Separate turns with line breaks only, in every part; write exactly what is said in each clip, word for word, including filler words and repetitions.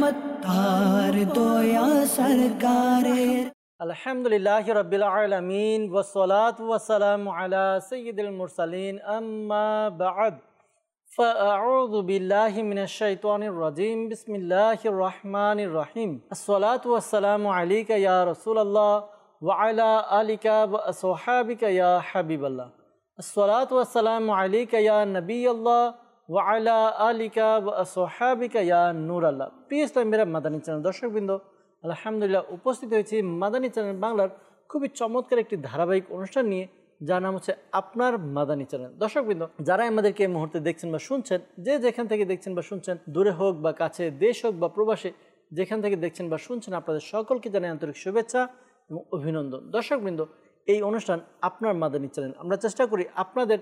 তার দয়া সরকারের।
আলহামদুলিল্লাহি রাব্বিল আলামিন ওয়াসসালাতু ওয়াসসালামু আলা সাইয়্যিদিল মুরসালিন আম্মা বা'দ ফাআউযু বিল্লাহি মিনাশ শাইতানির রাজীম বিসমিল্লাহির রহমানির রহিম আসসালাতু ওয়াসসালামু আলাইকা ইয়া রাসূলুল্লাহ ওয়া আলা আলিকা ওয়া আসহাবিকা ইয়া হাবিবাল্লাহ আসসালাতু ওয়াসসালামু আলাইকা ইয়া নবিয়াল্লাহ ওয়া আলা আলিকা ওয়া আসহাবিকা ইয়া নূরাল্লাহ। প্রিয় ইসলামীরা মাদানী চ্যানেল দর্শকবৃন্দ, আলহামদুলিল্লাহ উপস্থিত হয়েছি মাদানী চ্যানেল বাংলার খুবই চমৎকার একটি ধারাবাহিক অনুষ্ঠান নিয়ে, যার নাম হচ্ছে আপনার মাদানী চ্যানেল। দর্শকবৃন্দ, যারা আমাদেরকে এই মুহূর্তে দেখছেন বা শুনছেন, যে যেখান থেকে দেখছেন বা শুনছেন, দূরে হোক বা কাছে, দেশ হোক বা প্রবাসে, যেখান থেকে দেখছেন বা শুনছেন, আপনাদের সকলকে জানাই আন্তরিক শুভেচ্ছা এবং অভিনন্দন। দর্শকবৃন্দ, এই অনুষ্ঠান আপনার মাদানী চ্যানেল, আমরা চেষ্টা করি আপনাদের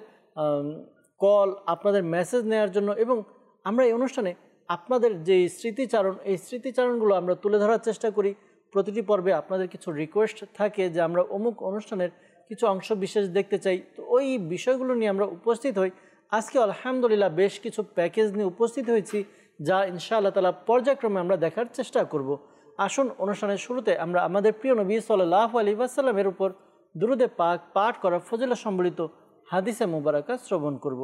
কল, আপনাদের মেসেজ নেওয়ার জন্য, এবং আমরা এই অনুষ্ঠানে আপনাদের যে স্মৃতিচারণ, এই স্মৃতিচারণগুলো আমরা তুলে ধরার চেষ্টা করি। প্রতিটি পর্বে আপনাদের কিছু রিকোয়েস্ট থাকে যে আমরা অমুক অনুষ্ঠানের কিছু অংশ বিশেষ দেখতে চাই, তো ওই বিষয়গুলো নিয়ে আমরা উপস্থিত হই। আজকে আলহামদুলিল্লাহ বেশ কিছু প্যাকেজ নিয়ে উপস্থিত হয়েছি, যা ইনশাআল্লাহ তাআলা পর্যায়ক্রমে আমরা দেখার চেষ্টা করব। আসুন, অনুষ্ঠানের শুরুতে আমরা আমাদের প্রিয় নবী সাল্লাল্লাহু আলাইহি ওয়াসাল্লামের উপর দুরূদে পাক পাঠ করা ফজিলত সম্বলিত হাদিসে মুবারাকা শ্রবণ করব।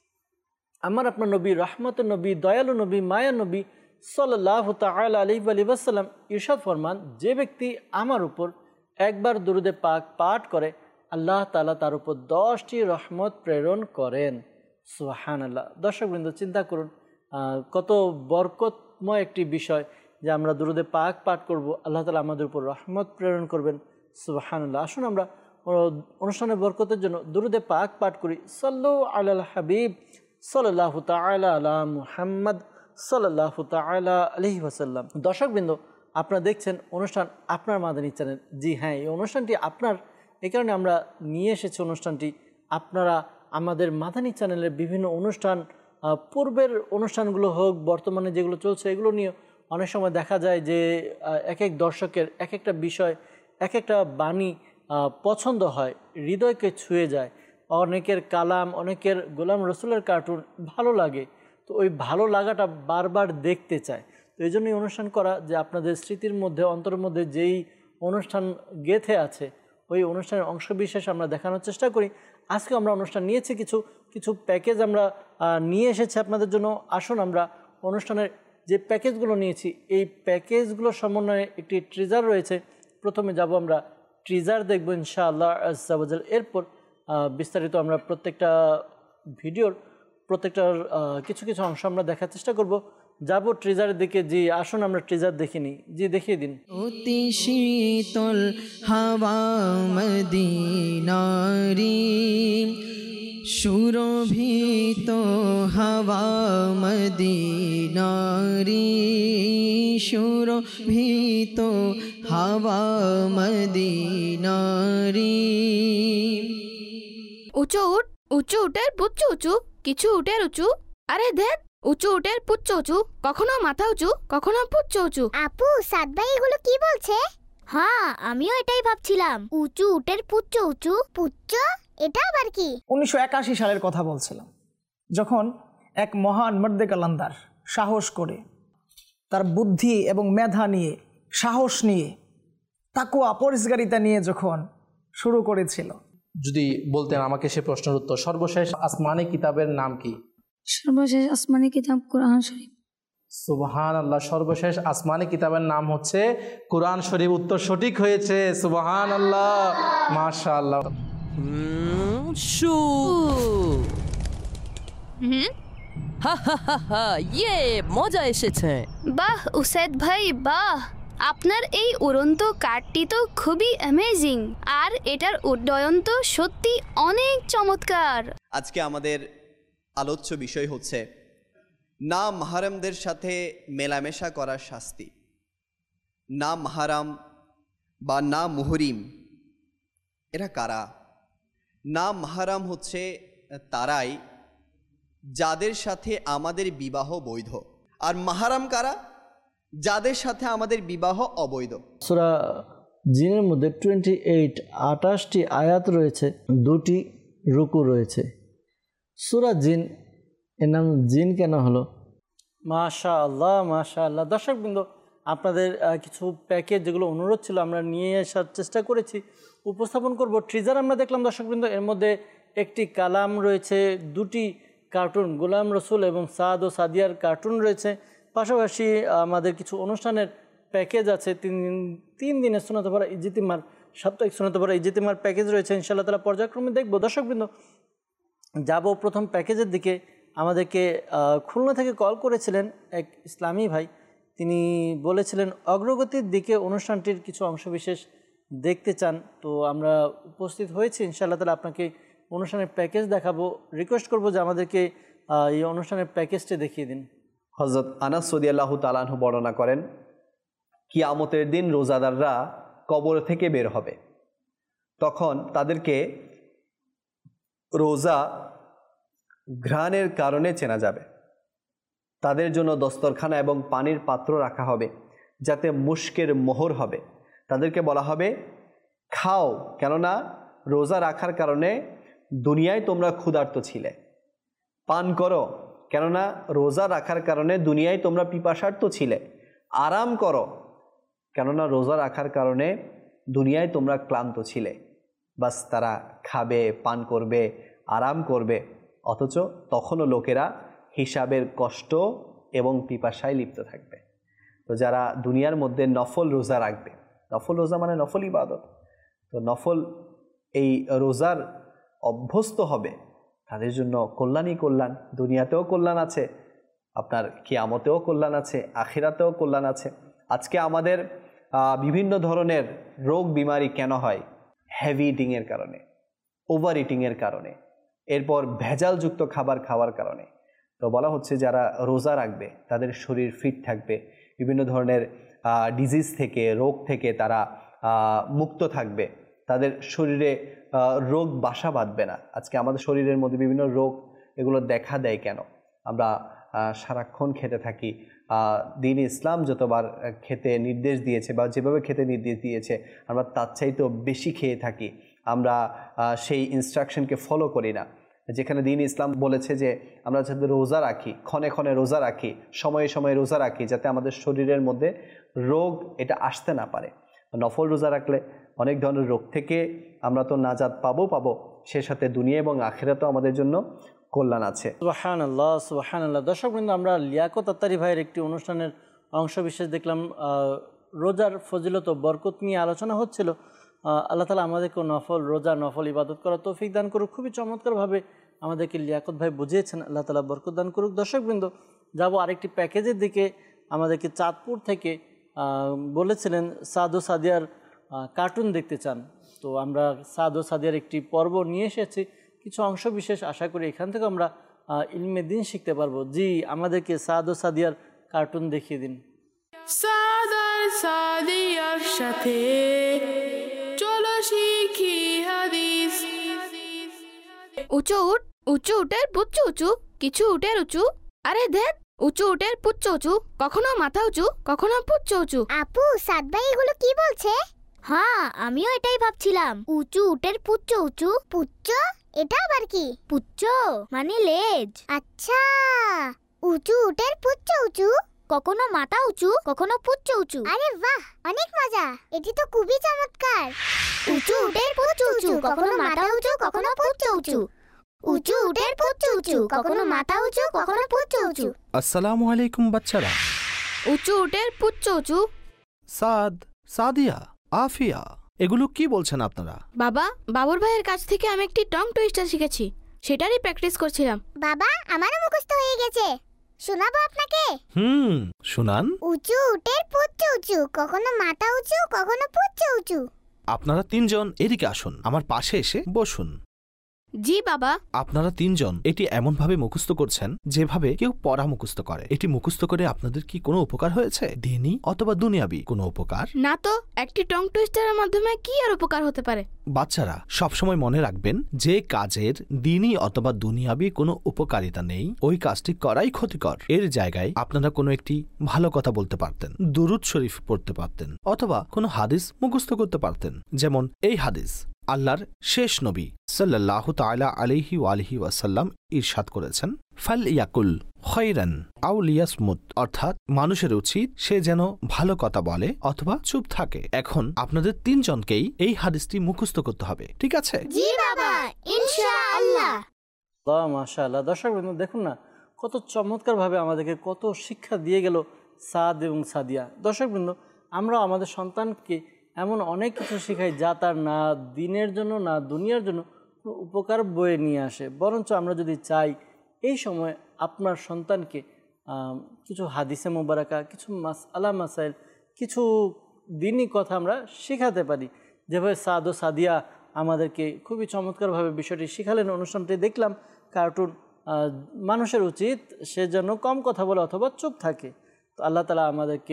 আমার আপনার নবী, রাহমাতুন নবী, দয়ালু নবী, মায়া নবী সাল্লাল্লাহু তাআলা আলাইহি ওয়াসাল্লাম ইরশাদ ফরমান, যে ব্যক্তি আমার উপর একবার দুরূদে পাক পাঠ করে, আল্লাহ তাআলা তার উপর দশটি রহমত প্রেরণ করেন। সুবহানাল্লাহ। দর্শকবৃন্দ, চিন্তা করুন কত বরকতময় একটি বিষয় যে আমরা দুরূদে পাক পাঠ করব, আল্লাহ তাআলা আমাদের উপর রহমত প্রেরণ করবেন। সুবহানাল্লাহ। আসুন আমরা অনুষ্ঠানের বরকতের জন্য দুরূদে পাক পাঠ করি। সাল্লু আলাল হাবিব সাল্লাল্লাহু তাআলা আলা মুহাম্মদ সাল্লাল্লাহু তাআলা আলাইহি ওয়াসাল্লাম। দর্শকবৃন্দ, আপনারা দেখছেন অনুষ্ঠান আপনার মাদানী চ্যানেল। জি হ্যাঁ, এই অনুষ্ঠানটি আপনার, এই কারণে আমরা নিয়ে এসেছি অনুষ্ঠানটি। আপনারা আমাদের মাদানী চ্যানেলের বিভিন্ন অনুষ্ঠান, পূর্বের অনুষ্ঠানগুলো হোক, বর্তমানে যেগুলো চলছে, এগুলো নিয়ে অনেক সময় দেখা যায় যে এক এক দর্শকের এক একটা বিষয়, এক একটা বাণী পছন্দ হয়, হৃদয়কে ছুঁয়ে যায়। অনেকের কালাম, অনেকের গোলাম রসুলের কার্টুন ভালো লাগে, তো ওই ভালো লাগাটা বারবার দেখতে চায়। তো এই জন্যই অনুষ্ঠান করা যে আপনাদের স্মৃতির মধ্যে, অন্তরের মধ্যে যেই অনুষ্ঠান গেঁথে আছে, ওই অনুষ্ঠানের অংশবিশেষ আমরা দেখানোর চেষ্টা করি। আজকে আমরা অনুষ্ঠান নিয়েছি, কিছু কিছু প্যাকেজ আমরা নিয়ে এসেছি আপনাদের জন্য। আসুন আমরা অনুষ্ঠানের যে প্যাকেজগুলো নিয়েছি, এই প্যাকেজগুলোর সমন্বয়ে একটি ট্রিজার রয়েছে। প্রথমে যাব আমরা ট্রিজার দেখব ইনশাআল্লাহ আজ্জা ওয়া জাল। এরপর বিস্তারিত আমরা প্রত্যেকটা ভিডিওর প্রত্যেকটার কিছু কিছু অংশ আমরা দেখার চেষ্টা করব। যাব ট্রিজারের দিকে। জি আসুন আমরা ট্রিজার দেখে নিই। জি দেখিয়ে দিন।
অতি শীতল হাওয়া মদিনারি, সুরভিত হাওয়া মদিনারি, সুরভিত হাওয়া মদিনারি।
উঁচু উঠ, উঁচু উটের পুচ্ছু উঁচু, কিছু উটের উঁচু, আরে দেখ উঁচু উটের পুচ্ছ উঁচু, কখনো মাথা উঁচু, কখনো পুচ্ছ উঁচু।
আপু, সাদ ভাই এগুলো কি বলছে? হ্যাঁ, আমিও এটাই ভাবছিলাম। উঁচু উটের পুচ্ছ উঁচু, পুচ্ছ এটা আবার কি?
উনিশশো একাশি সালের কথা বলছিলাম, যখন এক মহান মর্দে কালান্দার সাহস করে, তার বুদ্ধি এবং মেধা নিয়ে, সাহস নিয়ে, তাকওয়া পরিষ্কারিতা নিয়ে যখন শুরু করেছিল।
যদি বলতেন আমাকে সে প্রশ্নের উত্তর, সর্বশেষ আসমানি কিতাবের নাম কি?
সর্বশেষ আসমানি কিতাব কোরআন শরীফ।
সুবহানাল্লাহ। সর্বশেষ আসমানি কিতাবের নাম হচ্ছে কোরআন শরীফ। উত্তর সঠিক হয়েছে। সুবহানাল্লাহ, মাশাআল্লাহ।
হুম শু
হুম
হা হা হা হা, ইয়ে মজা এসেছে।
বাহ উসাইদ ভাই, বাহ, আপনার এই উড়ন্ত কার্ডটি তো খুবই অ্যামেজিং, আর এটার উড্ডয়ন তো সত্যি অনেক চমৎকার।
আজকে আমাদের আলোচ্য বিষয় হচ্ছে না মাহারামদের সাথে মেলামেশা করার শাস্তি। না মাহারাম বা না মুহরিম এরা কারা? না মাহারাম হচ্ছে তারাই যাদের সাথে আমাদের বিবাহ বৈধ, আর মাহারাম কারা? যাদের সাথে আমাদের বিবাহ অবৈধ।
সূরা জিনের মধ্যে টোয়েন্টি এইট আঠাশটি আয়াত রয়েছে, দুটি রুকু রয়েছে। সূরা জিন এর নাম জিন কেন হলো? মাশা আল্লাহ মাশা আল্লাহ। দর্শকবৃন্দ, আপনাদের আহ, কিছু প্যাকেজ যেগুলো অনুরোধ ছিল আমরা নিয়ে আসার চেষ্টা করেছি, উপস্থাপন করব। ট্রিজার আমরা দেখলাম দর্শকবৃন্দ, এর মধ্যে একটি কালাম রয়েছে, দুটি কার্টুন গোলাম রসুল এবং সাদ ও সাদিয়ার কার্টুন রয়েছে, পাশাপাশি আমাদের কিছু অনুষ্ঠানের প্যাকেজ আছে, তিন দিন তিন দিনের সুন্নাত পড়া ইজতিমার, সাপ্তাহিক সুন্নাত পড়া ইজতিমার প্যাকেজ রয়েছে। ইনশাআল্লাহ তাআলা পর্যায়ক্রমে দেখব। দর্শকবৃন্দ, যাব প্রথম প্যাকেজের দিকে। আমাদেরকে খুলনা থেকে কল করেছিলেন এক ইসলামী ভাই, তিনি বলেছিলেন অগ্রগতির দিকে অনুষ্ঠানটির কিছু অংশবিশেষ দেখতে চান। তো আমরা উপস্থিত হয়েছি, ইনশাআল্লাহ তাআলা আপনাকে অনুষ্ঠানের প্যাকেজ দেখাবো। রিকোয়েস্ট করব যে আমাদেরকে এই অনুষ্ঠানের প্যাকেজটি দেখিয়ে দিন।
হযরত আনাস রাদিয়াল্লাহু তাআলা আনহু বর্ণনা করেন, কিয়ামতের দিন রোজাদাররা কবর থেকে বের হবে, তখন তাদেরকে রোজা ঘ্রাণের কারণে চেনা যাবে। তাদের জন্য দস্তরখানা এবং পানির পাত্র রাখা হবে যাতে মুশকের মোহর হবে। তাদেরকে বলা হবে খাও, কেননা রোজা রাখার কারণে দুনিয়ায় তোমরা ক্ষুধার্ত ছিলে। পান করো, কেননা রোজা রাখার কারণে দুনিয়ায় তোমরা পিপাসার্ত ছিলে। আরাম করো, কেননা রোজা রাখার কারণে দুনিয়ায় তোমরা ক্লান্ত ছিলে। বাস তারা খাবে, পান করবে, আরাম করবে, অথচ তখনও লোকেরা হিসাবের কষ্ট এবং পিপাসায় লিপ্ত থাকবে। তো যারা দুনিয়ার মধ্যে নফল রোজা রাখবে, নফল রোজা মানে নফল ইবাদত, তো নফল এই রোজার অভ্যস্ত হবে, তাদের জন্য কল্যাণই কল্যাণ। দুনিয়াতেও কল্যাণ আছে, আপনার কিয়ামতেও কল্যাণ আছে, আখিরাতেও কল্যাণ আছে। আজকে আমাদের বিভিন্ন ধরনের রোগ বিমারি কেন হয়? হেভি ইটিংয়ের কারণে, ওভার ইটিংয়ের কারণে, এরপর ভেজালযুক্ত খাবার খাওয়ার কারণে। তো বলা হচ্ছে যারা রোজা রাখবে তাদের শরীর ফিট থাকবে, বিভিন্ন ধরনের ডিজিজ থেকে, রোগ থেকে তারা মুক্ত থাকবে, তাদের শরীরে রোগ বাসা বাঁধবে না। আজকে আমাদের শরীরের মধ্যে বিভিন্ন রোগ এগুলো দেখা দেয় কেন? আমরা সারাক্ষণ খেতে থাকি। দ্বীন ইসলাম যতবার খেতে নির্দেশ দিয়েছে বা যেভাবে খেতে নির্দেশ দিয়েছে আমরা তার চাইতেও বেশি খেয়ে থাকি। আমরা সেই ইনস্ট্রাকশনকে ফলো করি না। যেখানে দ্বীন ইসলাম বলেছে যে আমরা যাতে রোজা রাখি, ক্ষণে ক্ষণে রোজা রাখি, সময়ে সময়ে রোজা রাখি, যাতে আমাদের শরীরের মধ্যে রোগ এটা আসতে না পারে। নফল রোজা রাখলে অনেক ধরনের রোগ থেকে আমরা তো নাজাত পাবো পাবো সে সাথে দুনিয়া এবং আখিরাতেও আমাদের জন্য কল্যাণ আছে।
সুবহানাল্লাহ সুবহানাল্লাহ। দর্শকবৃন্দ, আমরা লিয়াকত আত্তারি ভাইয়ের একটি অনুষ্ঠানের অংশ বিশেষ দেখলাম। রোজার ফজিলত ও বরকত নিয়ে আলোচনা হচ্ছিল। আল্লাহ তাআলা আমাদেরকে নফল রোজা, নফল ইবাদত করার তৌফিক দান করুক। খুবই চমৎকারভাবে আমাদেরকে লিয়াকত ভাই বুঝিয়েছেন, আল্লাহ তাআলা বরকত দান করুক। দর্শকবৃন্দ, যাব আরেকটি প্যাকেজের দিকে। আমাদেরকে চাঁদপুর থেকে বলেছিলেন সাদ ও সাদিয়ার কার্টুন দেখতে চান। তো আমরা সাদ ও সাদিয়ার একটি পর্ব নিয়ে এসেছি, কিছু অংশ বিশেষ, আশা করি এখান থেকে আমরা ইলমে দ্বীন শিখতে পারবো। জি, আমাদেরকে সাদ ও সাদিয়ার কার্টুন দেখিয়ে দিন।
সাদ আর সাদিয়ার সাথে চলো শিখি হাদিস।
উঁচু উঠ, উঁচু উটের পুচ্চু উঁচু, কিছু উটের উঁচু, আরে দেখ উঁচু উটের পুচ্চ উঁচু, কখনো মাথা উঁচু, কখনো পুচ্চ উঁচু।
আপু, সাদ ভাই এগুলো কি বলছে? হ্যাঁ, আমিও এটাই ভাবছিলাম। উঁচু উটের পুচ্চ উঁচু, পুচ্চ এটা আবার কি? পুচ্চ মানে লেজ। আচ্ছা, উঁচু উটের পুচ্চ উঁচু, কখনো মাথা উঁচু, কখনো পুচ্চ উঁচু। আরে বাহ, অনেক মজা, এটি তো খুবই চমৎকার। উঁচু উটের পুচ্চ উঁচু, কখনো মাথা উঁচু, কখনো পুচ্চ উঁচু। উঁচু উটের পুচ্চ উঁচু, কখনো মাথা উঁচু, কখনো পুচ্চ উঁচু।
আসসালামু আলাইকুম বাচ্চারা।
উঁচু উটের পুচ্চ উঁচু।
সাদ, সাদিয়া, আফিয়া, এগুলো কি বলছেন আপনারা?
বাবা, বাবুর ভাইয়ের কাছ থেকে আমি একটি টং টুইস্টার শিখেছি, সেটারই প্র্যাকটিস করছিলাম।
বাবা, আমারও মুখস্থ হয়ে গেছে, শোনাবো আপনাকে?
হুম, শুনান।
উঁচু উটের পুচ্চ উঁচু, কখনো মাথা উঁচু, কখনো পুচ্চ উঁচু।
আপনারা তিনজন এদিকে আসুন, আমার পাশে এসে বসুন।
জি বাবা।
আপনারা তিনজন এটি এমন ভাবে মুখস্থ করছেন যেভাবে কেউ পড়া মুখস্থ করে। এটি মুখস্থ করে আপনাদের কি কোনো উপকার হয়েছে? দ্বীনি অথবা দুনিয়াবি কোনো উপকার?
না তো, একটি টং টুইস্টারের মাধ্যমে কি আর উপকার হতে পারে?
বাচ্চারা সবসময় মনে রাখবেন, যে কাজের দ্বীনি অথবা দুনিয়াবি কোনো উপকারিতা নেই ওই কাজটি করাই ক্ষতিকর। এর জায়গায় আপনারা কোনো একটি ভালো কথা বলতে পারতেন, দুরূদ শরীফ পড়তে পারতেন, অথবা কোনো হাদিস মুখস্থ করতে পারতেন। যেমন এই হাদিস, আল্লাহর শেষ নবী সাল্লাল্লাহু তাআলা আলাইহি ওয়ালিহি ওয়াসাল্লাম ইরশাদ করেছেন, ফাল ইয়াকুল খয়রান আও লিয়াসমুত, অর্থাৎ মানুষের উচিত সে যেন ভালো কথা বলে অথবা চুপ থাকে। এখন আপনাদের তিনজনকেই এই হাদিসটি মুখস্থ করতে হবে, ঠিক আছে?
জি বাবা, ইনশাআল্লাহ।
বাহ, মাশাআল্লাহ। দর্শক বন্ধু দেখুন না কত চমৎকারভাবে আমাদেরকে কত শিক্ষা দিয়ে গেল সাদ এবং সাদিয়া। দর্শক বন্ধু, আমরা আমাদের সন্তানকে এমন অনেক কিছু শেখাই যা তার না দিনের জন্য না দুনিয়ার জন্য কোনো উপকার বয়ে নিয়ে আসে। বরঞ্চ আমরা যদি চাই এই সময় আপনার সন্তানকে কিছু হাদিসে মোবারকা, কিছু মাস আলা মাসাইল, কিছু দিনই কথা আমরা শেখাতে পারি, যেভাবে সাদ ও সাদিয়া আমাদেরকে খুবই চমৎকারভাবে বিষয়টি শেখালেন। অনুষ্ঠানটি দেখলাম কার্টুন। মানুষের উচিত সে যেন কম কথা বলে অথবা চুপ থাকে। তো আল্লাহ তালা আমাদেরকে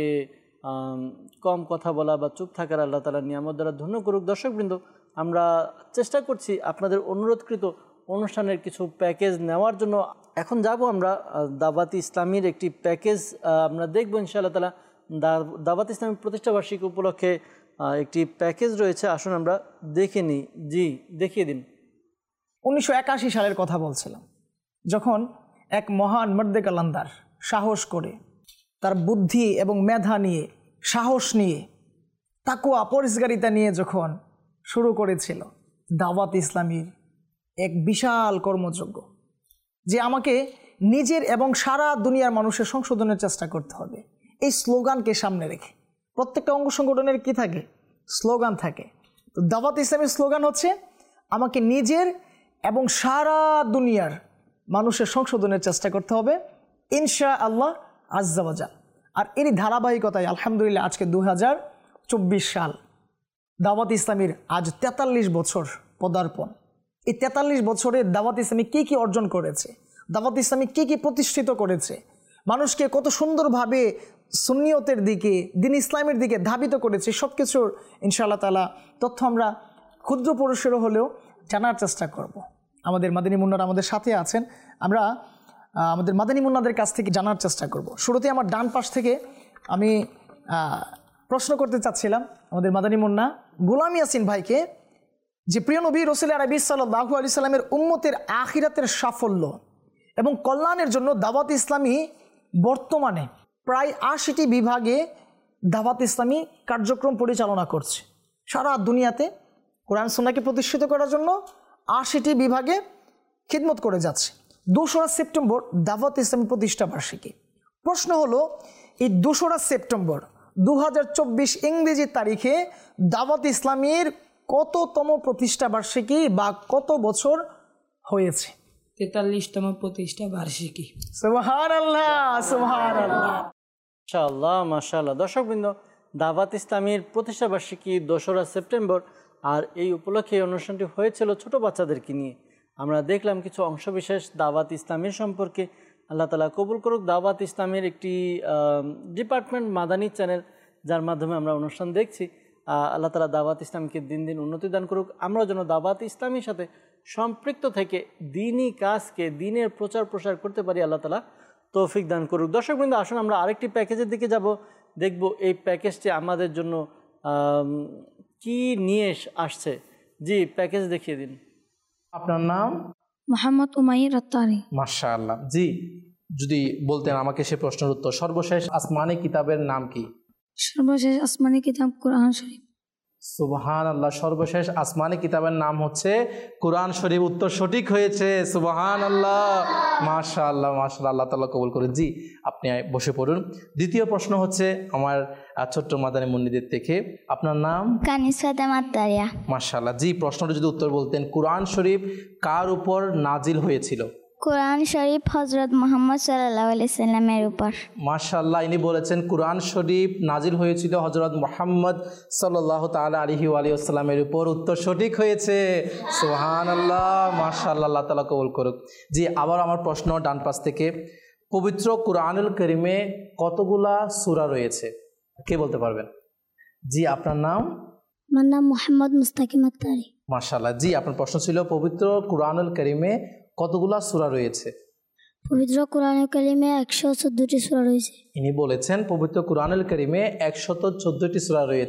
কম কথা বলা বা চুপ থাকার আল্লাহ তালা নিয়ামত দ্বারা ধন্য করুক। দর্শকবৃন্দ, আমরা চেষ্টা করছি আপনাদের অনুরোধকৃত অনুষ্ঠানের কিছু প্যাকেজ নেওয়ার জন্য। এখন যাব আমরা দাওয়াতি ইসলামীর একটি প্যাকেজ আমরা দেখব ইনশাআল্লাহ তালা। দাওয়াতি ইসলামী প্রতিষ্ঠাবার্ষিকী উপলক্ষে একটি প্যাকেজ রয়েছে, আসুন আমরা দেখে নিই। জি, দেখিয়ে দিন।
উনিশশো একাশি সালের কথা বলছিলাম, যখন এক মহান মর্দে কালান্দার সাহস করে তার বুদ্ধি এবং মেধা নিয়ে, সাহস নিয়ে, তাকওয়া পরিষ্কারিতা নিয়ে যখন শুরু করেছিল দাওয়াত ইসলামীর এক বিশাল কর্মযজ্ঞ, যে আমাকে নিজের এবং সারা দুনিয়ার মানুষের সংশোধনের চেষ্টা করতে হবে, এই স্লোগানকে সামনে রেখে প্রত্যেকটা অঙ্গ সংগঠনের কি থাকে? স্লোগান থাকে। তো দাওয়াত ইসলামীর স্লোগান হচ্ছে আমাকে নিজের এবং সারা দুনিয়ার মানুষের সংশোধনের চেষ্টা করতে হবে ইনশাআল্লাহ আজ্জা ওয়া জাল। আর এরই ধারাবাহিকতায় আলহামদুলিল্লাহ আজকে দু হাজার চব্বিশ সাল, দাওয়াত ইসলামীর আজ তেতাল্লিশ বছর পদার্পণ। এই তেতাল্লিশ বছরে দাওয়াত ইসলামী কী কী অর্জন করেছে, দাওয়াত ইসলামী কী কী প্রতিষ্ঠিত করেছে, মানুষকে কত সুন্দরভাবে সুন্নিয়তের দিকে, দিন ইসলামের দিকে ধাবিত করেছে, সব কিছুর ইনশাআল্লাহ তাআলা তথ্য আমরা ক্ষুদ্র পরিসরও হলেও জানার চেষ্টা করব। আমাদের মাদানী মুন্নারা আমাদের সাথে আছেন, আমরা আমাদের মাদানী মুন্নাদের কাছ থেকে জানার চেষ্টা করব। শুরুতে আমার ডান পাশ থেকে আমি প্রশ্ন করতে চাচ্ছিলাম আমাদের মাদানী মুন্না গোলাম ইয়াসিন ভাইকে, যে প্রিয় নবী রাসূল আরবি সাল্লাল্লাহু আলাইহি সাল্লামের উম্মতের আখিরাতের সাফল্য এবং কল্যাণের জন্য দাওয়াত ইসলামী বর্তমানে প্রায় আশিটি বিভাগে দাওয়াত ইসলামী কার্যক্রম পরিচালনা করছে। সারা দুনিয়াতে কোরআন সুন্নাহকে প্রতিষ্ঠিত করার জন্য আশিটি বিভাগে খিদমত করে যাচ্ছে। দোসরা সেপ্টেম্বর দাওয়াত ইসলামী প্রতিষ্ঠা বার্ষিকী। প্রশ্ন হলো, এই দোসরা সেপ্টেম্বর দু হাজার চব্বিশ ইংরেজি তারিখে দাওয়াত ইসলামীর কততম প্রতিষ্ঠা বার্ষিকী বা কত বছর হয়েছে?
তেতাল্লিশতম প্রতিষ্ঠা বার্ষিকী।
সুবহানাল্লাহ, সুবহানাল্লাহ,
মাশাআল্লাহ, মাশাআল্লাহ। দর্শকবৃন্দ, দাওয়াত ইসলামীর প্রতিষ্ঠা বার্ষিকী দোসরা সেপ্টেম্বর, আর এই উপলক্ষে এই অনুষ্ঠানটি হয়েছিল ছোট বাচ্চাদেরকে নিয়ে। আমরা দেখলাম কিছু অংশবিশেষ দাওয়াত ইসলামের সম্পর্কে। আল্লাহ তাআলা কবুল করুক। দাওয়াত ইসলামের একটি ডিপার্টমেন্ট মাদানী চ্যানেল, যার মাধ্যমে আমরা অনুষ্ঠান দেখছি। আল্লাহ তাআলা দাওয়াত ইসলামকে দিন দিন উন্নতি দান করুক। আমরা যেন দাওয়াত ইসলামের সাথে সম্পৃক্ত থেকে দিনই কাজকে, দিনের প্রচার প্রসার করতে পারি, আল্লাহ তাআলা তৌফিক দান করুক। দর্শকবৃন্দ, আসুন আমরা আরেকটি প্যাকেজের দিকে যাব, দেখব এই প্যাকেজটি আমাদের জন্য কি নিয়ে আসছে। জি, প্যাকেজ দেখিয়ে দিন।
আপনার নাম?
মোহাম্মদ উমাইর আত্তারি।
মাশাআল্লাহ। জি, যদি বলতেন আমাকে সে প্রশ্নের উত্তর। সর্বশেষ আসমানি কিতাবের নাম কি?
সর্বশেষ আসমানি কিতাব কোরআন শরীফ।
সুবহানাল্লাহ। সর্বশেষ আসমানি কিতাবের নাম হচ্ছে কোরআন শরীফ। উত্তর সঠিক হয়েছে। সুবহানাল্লাহ, মাশাআল্লাহ, মাশাআল্লাহ। আল্লাহ তাআলা কবুল করুন। জি, আপনি বসে পড়ুন। দ্বিতীয় প্রশ্ন হচ্ছে আমার ছোট্ট মাদানী মুন্নিদের থেকে, আপনার নাম?
কানিসা তামাত্তারিয়া।
মাশাআল্লাহ। জি, প্রশ্নটা যদি উত্তর বলতেন, কোরআন শরীফ কার উপর নাজিল হয়েছিল?
কোরআন শরীফ হযরত মুহাম্মদ সাল্লাল্লাহু আলাইহি সাল্লামের উপর।
মাশাআল্লাহ, ইনি বলেছেন কোরআন শরীফ নাজিল হয়েছিল হযরত মুহাম্মদ সাল্লাল্লাহু তাআলা আলাইহি ওয়া আলিহি ওয়াসাল্লামের উপর। উত্তর সঠিক হয়েছে। সুবহানাল্লাহ, মাশাআল্লাহ, আল্লাহ তাআলা কবুল করুক। জি, আবার আমার প্রশ্ন ডান পাশ থেকে, পবিত্র কোরআনুল কারীমে কতগুলা সূরা রয়েছে? কে বলতে পারবেন? জি, আপনার নাম?
আমার নাম মুহাম্মদ মুস্তাকিম আত্তারি।
মাশাআল্লাহ। জি, আপনার প্রশ্ন ছিল পবিত্র কোরআনুল কারীমে কতগুলা সূরা রয়েছে?
পবিত্র কোরআনুল কারীমে একশো চোদ্দটি সূরা রয়েছে।
ইনি বলেছেন পবিত্র কোরআনুল কারীমে একশত চোদ্দটি সূরা রয়েছে।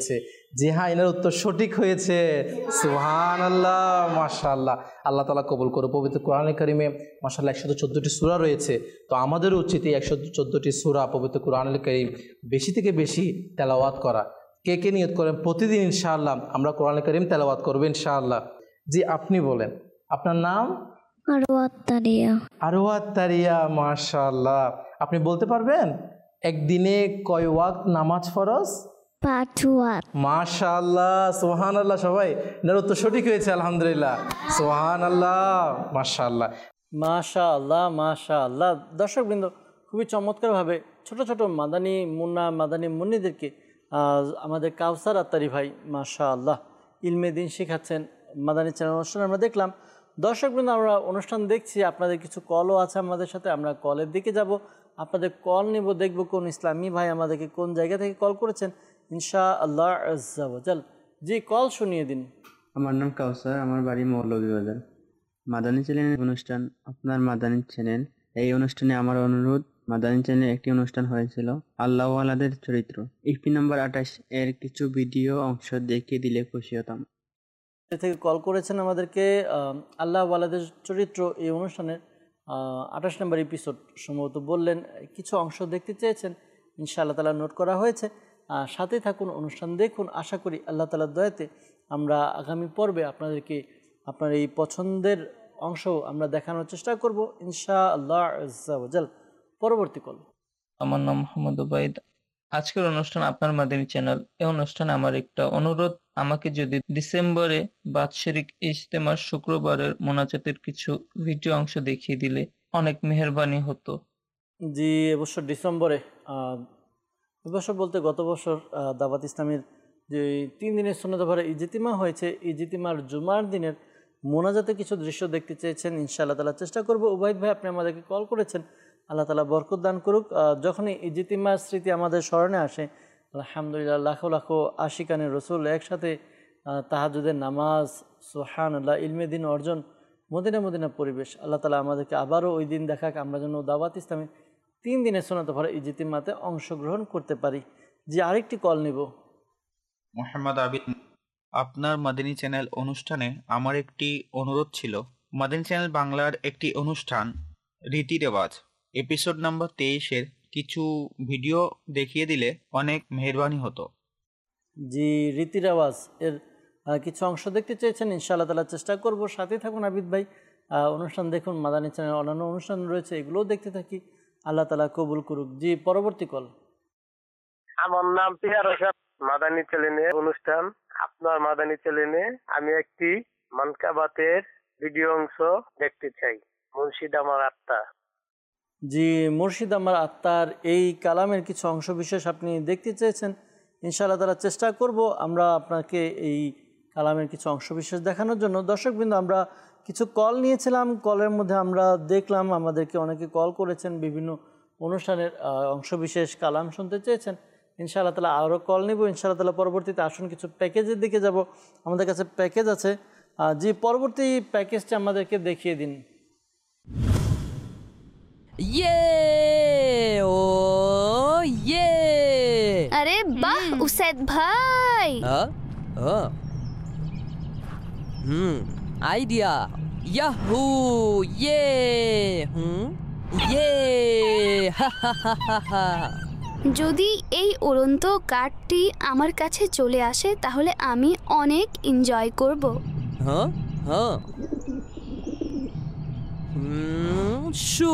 জি হ্যাঁ, এনার উত্তর সঠিক হয়েছে। সুবহানাল্লাহ, মাশাআল্লাহ। আল্লাহ তাআলা কবুল করুন। পবিত্র কোরআনে কারিমে মাশাআল্লাহ একশত চোদ্দোটি সূরা রয়েছে। তো আমাদেরও উচিত এই একশত চোদ্দোটি সূরা পবিত্র কোরআনুল কারিম বেশি থেকে বেশি তেলাওয়াত করা। কে কে নিয়ত করেন প্রতিদিন ইনশাআল্লাহ আমরা কোরআনুল কারিম তেলাওয়াত করব ইনশাআল্লাহ। জি আপনি বলেন আপনার নাম?
আরওয়াত তারিয়া।
আরওয়াত তারিয়া, মাশাআল্লাহ। আপনি বলতে পারবেন একদিনে কয় ওয়াক্ত নামাজ ফরজ?
পাঁচ ওয়াক্ত।
মাশাআল্লাহ, সুবহানাল্লাহ। সবাই এর উত্তর সঠিক হয়েছে, আলহামদুলিল্লাহ। সুবহানাল্লাহ, মাশাআল্লাহ,
মাশাআল্লাহ, মাশাআল্লাহ। দর্শকবৃন্দ, খুবই চমৎকারভাবে ছোট ছোট মাদানী মুন্না মাদানী মুন্নিদেরকে আমাদের কাউসার আত্তারি ভাই মাশাআল্লাহ ইলমে দিন শেখাচ্ছেন মাদানী চ্যানেল অনুষ্ঠান আমরা দেখলাম। দর্শকবৃন্দ, আমরা অনুষ্ঠান দেখছি, আপনাদের কিছু কলও আছে আমাদের সাথে, আমরা কলের দিকে যাব, আপনাদের কল নিব, দেখব কোন ইসলামী ভাই আমাদেরকে কোন জায়গা থেকে কল করেছেন ইনশাআল্লাহ আজ্জা ওয়াজাল। জি, কল শুনিয়ে দিন।
আমার নাম কাউসার, আমার বাড়ি মৌলভীবাজার। মাদানী চ্যানেলের অনুষ্ঠান, আপনার মাদানী চ্যানেল, এই অনুষ্ঠানে আমার অনুরোধ, মাদানী চ্যানেলে একটি অনুষ্ঠান হয়েছিল আল্লাহওয়ালাদের চরিত্র, ইপি নাম্বার আঠাশ এর কিছু ভিডিও অংশ দেখিয়ে দিলে খুশি হতাম।
থেকে কল করেছেন আমাদেরকে আল্লাহওয়ালাদের চরিত্র এই অনুষ্ঠানের আঠাশ নম্বর এপিসোড সম্ভবত বললেন, কিছু অংশ দেখতে চেয়েছেন, ইনশাআল্লাহ তাআলা নোট করা হয়েছে। সাথে থাকুন, অনুষ্ঠান দেখুন। আশা করি আল্লাহ তাআলার দয়াতে আমরা আগামী পর্বে আপনাদেরকে আপনার এই পছন্দের অংশ আমরা দেখানোর চেষ্টা করব ইনশাআল্লাহ আজ্জা ওয়াজাল। পরবর্তী কল।
আমার নাম মোহাম্মদ ওবাইদ। আজকের অনুষ্ঠান আপনার মাদানী চ্যানেল, এই অনুষ্ঠানে আমার একটা অনুরোধ, আমাকে যদি ডিসেম্বরে বাৎসরিক ইজতেমার শুক্রবারের মোনাজাতের কিছু ভিডিও অংশ দেখিয়ে দিলে অনেক মেহেরবানি হতো।
জি, এবছর ডিসেম্বরে, এবছর বলতে গত বছর দাওয়াত ইসলামের যে তিন দিনের সুন্নত ভরা ইজতিমা হয়েছে, ইজতিমার জুমার দিনের মোনাজাতে কিছু দৃশ্য দেখতে চেয়েছেন, ইনশাআল্লাহ তাআলা চেষ্টা করব। উবাইদ ভাই, আপনি আমাদেরকে কল করেছেন, আল্লাহ তাআলা বরকত দান করুক। যখনই ইজতিমার স্মৃতি আমাদের স্মরণে আসে, আলহামদুলিল্লাহ, লাখো লাখো আশিকানের রসুল একসাথে তাহাজ্জুদের নামাজ, সুবহানাল্লাহ, ইলমে দিন অর্জন, মদিনা মদিনা পরিবেশ, আল্লাহ তাআলা আমাদেরকে আবারও ওই দিন দেখাক, আমরা যেন দাওয়াত ইসলামে তিন দিনের সুন্নত ভরা ইজতিমাতে অংশগ্রহণ করতে পারি। যে আরেকটি কল নিব।
মোহাম্মদ আবিদ, আপনার মাদানী চ্যানেল অনুষ্ঠানে আমার একটি অনুরোধ ছিল। মাদানী চ্যানেল বাংলার একটি অনুষ্ঠান রীতি রেওয়াজ এপিসোড নাম্বার তেইশের কিছু ভিডিও দেখিয়ে দিলে অনেক মেহেরবানি হতো।
জি, রীতি রেওয়াজ এর কিছু অংশ দেখতে চেয়েছেন, ইনশাআল্লাহ তাআলা চেষ্টা করব। সাথে থাকুন আবিদ ভাই, অনুষ্ঠান দেখুন, মাদানী চ্যানেল অন্যান্য অনুষ্ঠান রয়েছে, এগুলোও দেখতে থাকি, আল্লাহ তাআলা কবুল করুক। জি, পরবর্তী কল।
আমার নাম পিয়া রশাদ, মাদানী চ্যানেলের অনুষ্ঠান আপনার মাদানী চ্যানেলে আমি একটি মানকাবাতের ভিডিও অংশ দেখতে চাই, মুর্শিদ আমার আত্মা।
জি, মুর্শিদ আমার আত্মার এই কালামের কিছু অংশ বিশেষ আপনি দেখতে চেয়েছেন, ইনশাআল্লাহ তাআলা চেষ্টা করব আমরা আপনাকে এই কালামের কিছু অংশ বিশেষ দেখানোর জন্য। দর্শকবৃন্দ, আমরা কিছু কল নিয়েছিলাম, কলের মধ্যে আমরা দেখলাম আমাদেরকে অনেকে কল করেছেন, বিভিন্ন অনুষ্ঠানের অংশ বিশেষ কালাম শুনতে চেয়েছেন, ইনশাআল্লাহ তাআলা আরও কল নেব ইনশাআল্লাহ তাআলা। পরবর্তীতে আসুন কিছু প্যাকেজের দিকে যাব, আমাদের কাছে প্যাকেজ আছে। জি, পরবর্তী প্যাকেজটা আমাদেরকে দেখিয়ে দিন।
ইয়ে ও ইয়ে,
আরে বাহ উসাইদ ভাই,
হুম আইডিয়া, ইয়াহু ইয়ে, হুম ইয়ে, হা হা হা হা হা।
যদি এই উড়ন্ত কার্ডটি আমার কাছে চলে আসে তাহলে আমি অনেক এনজয় করব।
হ্যাঁ হ্যাঁ, হুম শু,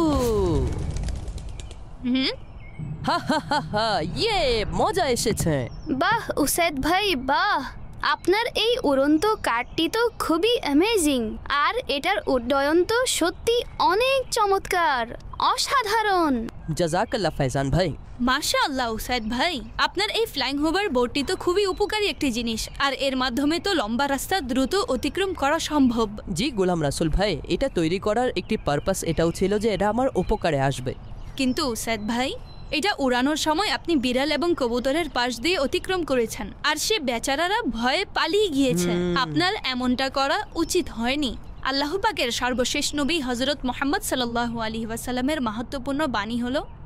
হুম
হা হা হা হা, ইয়ে মজা এসেছে।
বাহ উসাইদ ভাই বাহ, আপনার এই উড়ন্ত কার্ডটি তো খুবই অ্যামেজিং, আর এটার উড্ডয়ন তো সত্যি অনেক চমৎকার, অসাধারণ।
জাযাকাল্লাহ ফাইজান ভাই।
মাশাআল্লাহ উসাইদ ভাই, আপনার এই ফ্লাইং হোভার বোর্ডটি তো খুবই উপকারী একটি জিনিস, আর এর মাধ্যমে তো লম্বা রাস্তা দ্রুত অতিক্রম করা সম্ভব।
জি গোলাম রাসুল ভাই, এটা তৈরি করার একটি পারপাস এটাও ছিল যে এটা আমার উপকারে আসবে।
কিন্তু উসাইদ ভাই, এটা উড়ানোর সময় আপনি বিড়াল এবং কবুতরের পাশ দিয়ে অতিক্রম করেছেন, আর সে বেচারারা ভয়ে পালিয়ে গিয়েছে। আপনার এমনটা করা উচিত হয়নি। আল্লাহ পাকের সর্বশেষ নবী হযরত মুহাম্মদ সাল্লাল্লাহু আলাইহি ওয়াসাল্লামের মাহাত্ম্যপূর্ণ বাণী হলো,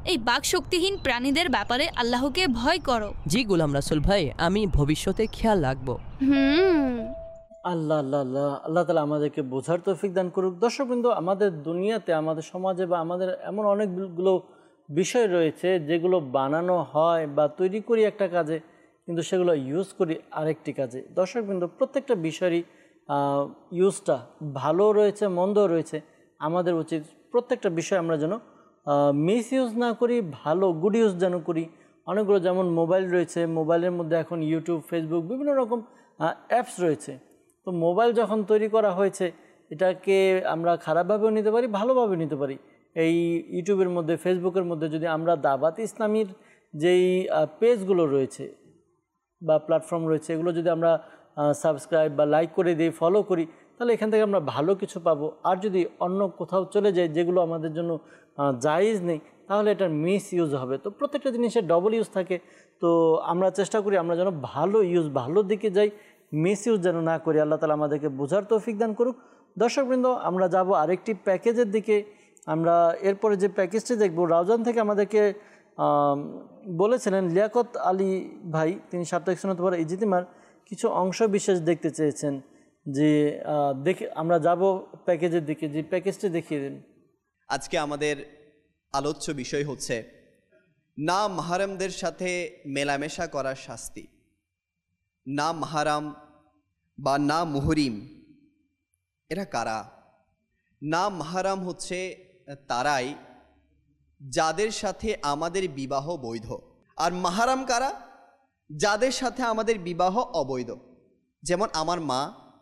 এই বাক শক্তিহীন প্রাণীদের ব্যাপারে আল্লাহকে ভয় করো।
জি গোলাম রাসুল ভাই, আমি ভবিষ্যতে খেয়াল রাখবো।
হুম
আল্লাহ আল্লাহ আল্লাহ আল্লাহ তালা আমাদেরকে বোঝার তৌফিক দান করুক। দর্শকবৃন্দ, আমাদের দুনিয়াতে, আমাদের সমাজে বা আমাদের এমন অনেকগুলো বিষয় রয়েছে যেগুলো বানানো হয় বা তৈরি করি একটা কাজে, কিন্তু সেগুলো ইউজ করি আরেকটি কাজে। দর্শকবৃন্দ, প্রত্যেকটা বিষয়েরই ইউজটা ভালো রয়েছে, মন্দ রয়েছে। আমাদের উচিত প্রত্যেকটা বিষয় আমরা যেন মিস ইউজ না করি, ভালো গুড ইউজ যেন করি। অনেকগুলো যেমন মোবাইল রয়েছে, মোবাইলের মধ্যে এখন ইউটিউব, ফেসবুক, বিভিন্ন রকম অ্যাপস রয়েছে। তো মোবাইল যখন তৈরি করা হয়েছে, এটাকে আমরা খারাপভাবেও নিতে পারি, ভালোভাবেও নিতে পারি। এই ইউটিউবের মধ্যে, ফেসবুকের মধ্যে যদি আমরা দাওয়াত ইসলামীর যেই পেজগুলো রয়েছে বা প্ল্যাটফর্ম রয়েছে, এগুলো যদি আমরা সাবস্ক্রাইব বা লাইক করে দিই, ফলো করি, তাহলে এখান থেকে আমরা ভালো কিছু পাবো। আর যদি অন্য কোথাও চলে যায় যেগুলো আমাদের জন্য জায়েজ নেই, তাহলে এটার মিস ইউজ হবে। তো প্রত্যেকটা জিনিসের ডবল ইউজ থাকে। তো আমরা চেষ্টা করি আমরা যেন ভালো ইউজ, ভালো দিকে যাই, মিস ইউজ যেন না করি। আল্লাহ তালা আমাদেরকে বোঝার তৌফিক দান করুক। দর্শকবৃন্দ, আমরা যাব আরেকটি প্যাকেজের দিকে। আমরা এরপরে যে প্যাকেজটি দেখব, রাউজান থেকে আমাদেরকে বলেছিলেন লিয়াকত আলী ভাই, তিনি সাপ্তাহিক সুন্নাত পড়া ইজতিমার কিছু অংশ বিশেষ দেখতে চেয়েছেন। যে দেখে আমরা যাব প্যাকেজের দিকে, যে প্যাকেজটি দেখিয়ে দিন।
আজকে আমাদের আলোচ্য বিষয় হচ্ছে না মাহারামদের সাথে মেলামেশা করার শাস্তি। না মাহারাম বা না মুহরিম এরা কারা? না মাহারাম হচ্ছে তারাই যাদের সাথে আমাদের বিবাহ বৈধ। আর মাহারাম কারা? যাদের সাথে আমাদের বিবাহ অবৈধ। যেমন আমার মা,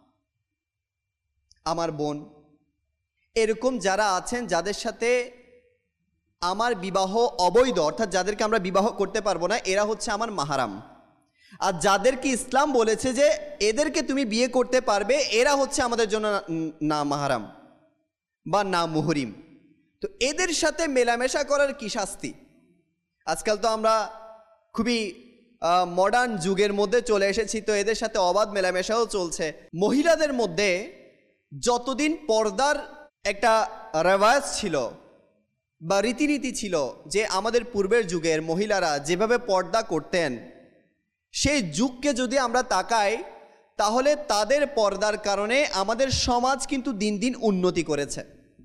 আমার বোন, এরকম যারা আছেন যাদের সাথে আমার বিবাহ অবৈধ, অর্থাৎ যাদেরকে আমরা বিবাহ করতে পারবো না, এরা হচ্ছে আমার মাহারাম। আর যাদেরকে ইসলাম বলেছে যে এদেরকে তুমি বিয়ে করতে পারবে, এরা হচ্ছে আমাদের জন্য না মাহারাম বা না মুহরিম। তো এদের সাথে মেলামেশা করার কি শাস্তি? আজকাল তো আমরা খুবই মডার্ন যুগের মধ্যে চলে এসেছি, তো এদের সাথে অবাধ মেলামেশাও চলছে। মহিলাদের মধ্যে যতদিন পর্দার একটা রেওয়াজ ছিল বা রীতিনীতি ছিল, যে আমাদের পূর্বের যুগের মহিলারা যেভাবে পর্দা করতেন, সেই যুগকে যদি আমরা তাকাই, তাহলে তাদের পর্দার কারণে আমাদের সমাজ কিন্তু দিন দিন উন্নতি করেছে।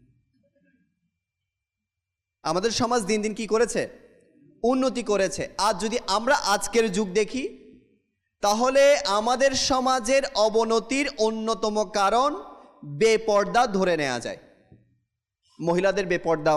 আমাদের সমাজ দিন দিন কি করেছে? উন্নতি করেছে। আর যদি আমরা আজকের যুগ দেখি, তাহলে আমাদের সমাজের অবনতির অন্যতম কারণ বেপর্দা ধরে নেওয়া যায়। মহিলাদের বেপর্দা,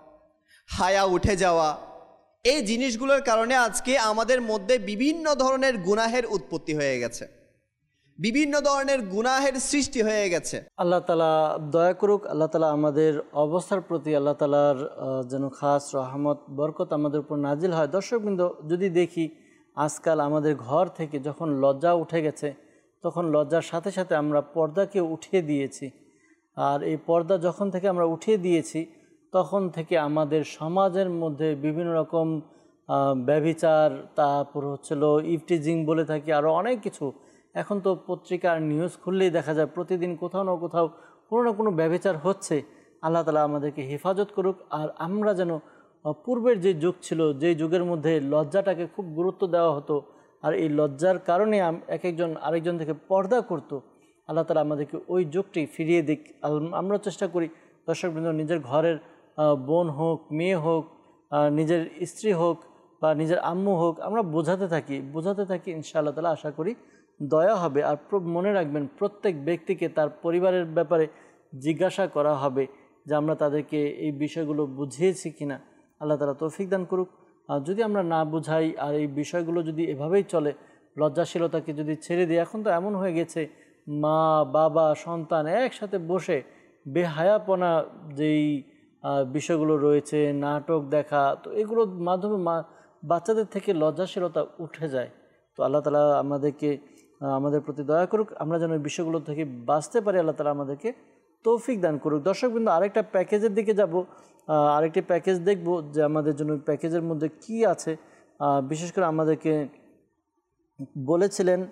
হায়া উঠে যাওয়া, এই জিনিসগুলোর কারণে আজকে আমাদের মধ্যে বিভিন্ন ধরনের গুনাহের উৎপত্তি হয়ে গেছে, বিভিন্ন ধরনের গুনাহের সৃষ্টি হয়ে গেছে।
আল্লাহ তালা দয়া করুক। আল্লাহ তালা আমাদের অবস্থার প্রতি আল্লাহ তালার যেন খাস রহমত, বরকত আমাদের উপর নাজিল হয়। দর্শকবৃন্দ, যদি দেখি আজকাল আমাদের ঘর থেকে যখন লজ্জা উঠে গেছে, তখন লজ্জার সাথে সাথে আমরা পর্দাকে উঠিয়ে দিয়েছি। আর এই পর্দা যখন থেকে আমরা উঠিয়ে দিয়েছি, তখন থেকে আমাদের সমাজের মধ্যে বিভিন্ন রকম ব্যভিচার, তারপর হচ্ছিল ইফটিজিং বলে থাকি, আরও অনেক কিছু। এখন তো পত্রিকার নিউজ খুললেই দেখা যায় প্রতিদিন কোথাও না কোথাও কোনো না কোনো ব্যভিচার হচ্ছে। আল্লাহ তালা আমাদেরকে হেফাজত করুক। আর আমরা যেন পূর্বের যে যুগ ছিল, যে যুগের মধ্যে লজ্জাটাকে খুব গুরুত্ব দেওয়া হতো, আর এই লজ্জার কারণে এক একজন আরেকজন থেকে পর্দা করত, আল্লাহ তালা আমাদেরকে ওই যুগটি ফিরিয়ে দিক। আমরা চেষ্টা করি দর্শকবৃন্দ, নিজের ঘরের বোন হোক, মেয়ে হোক, নিজের স্ত্রী হোক বা নিজের আম্মু হোক, আমরা বোঝাতে থাকি বোঝাতে থাকি ইনশাআল্লাহ তালা আশা করি দয়া হবে। আর মনে রাখবেন, প্রত্যেক ব্যক্তিকে তার পরিবারের ব্যাপারে জিজ্ঞাসা করা হবে যে আমরা তাদেরকে এই বিষয়গুলো বুঝিয়েছি কিনা। আল্লাহ তালা তৌফিক দান করুক। আর যদি আমরা না বুঝাই আর এই বিষয়গুলো যদি এভাবেই চলে, লজ্জাশীলতাকে যদি ছেড়ে দিই, এখন তো এমন হয়ে গেছে মা বাবা সন্তান একসাথে বসে বেহায়াপনা যেই বিষয়গুলো রয়েছে, নাটক দেখা, তো এগুলোর মাধ্যমে মা বাচ্চাদের থেকে লজ্জাশীলতা উঠে যায়। তো আল্লাহ তালা আমাদেরকে আমাদের প্রতি দয়া করুক, আমরা যেন এই বিষয়গুলো থেকে বাঁচতে পারি। আল্লাহ তালা আমাদেরকে তৌফিক দান করুক। দর্শকবৃন্দ, আরেকটা প্যাকেজের দিকে যাব, আরেকটি প্যাকেজ দেখব যে আমাদের জন্য প্যাকেজের মধ্যে কি আছে। বিশেষ করে আমাদেরকে বলেছিলেন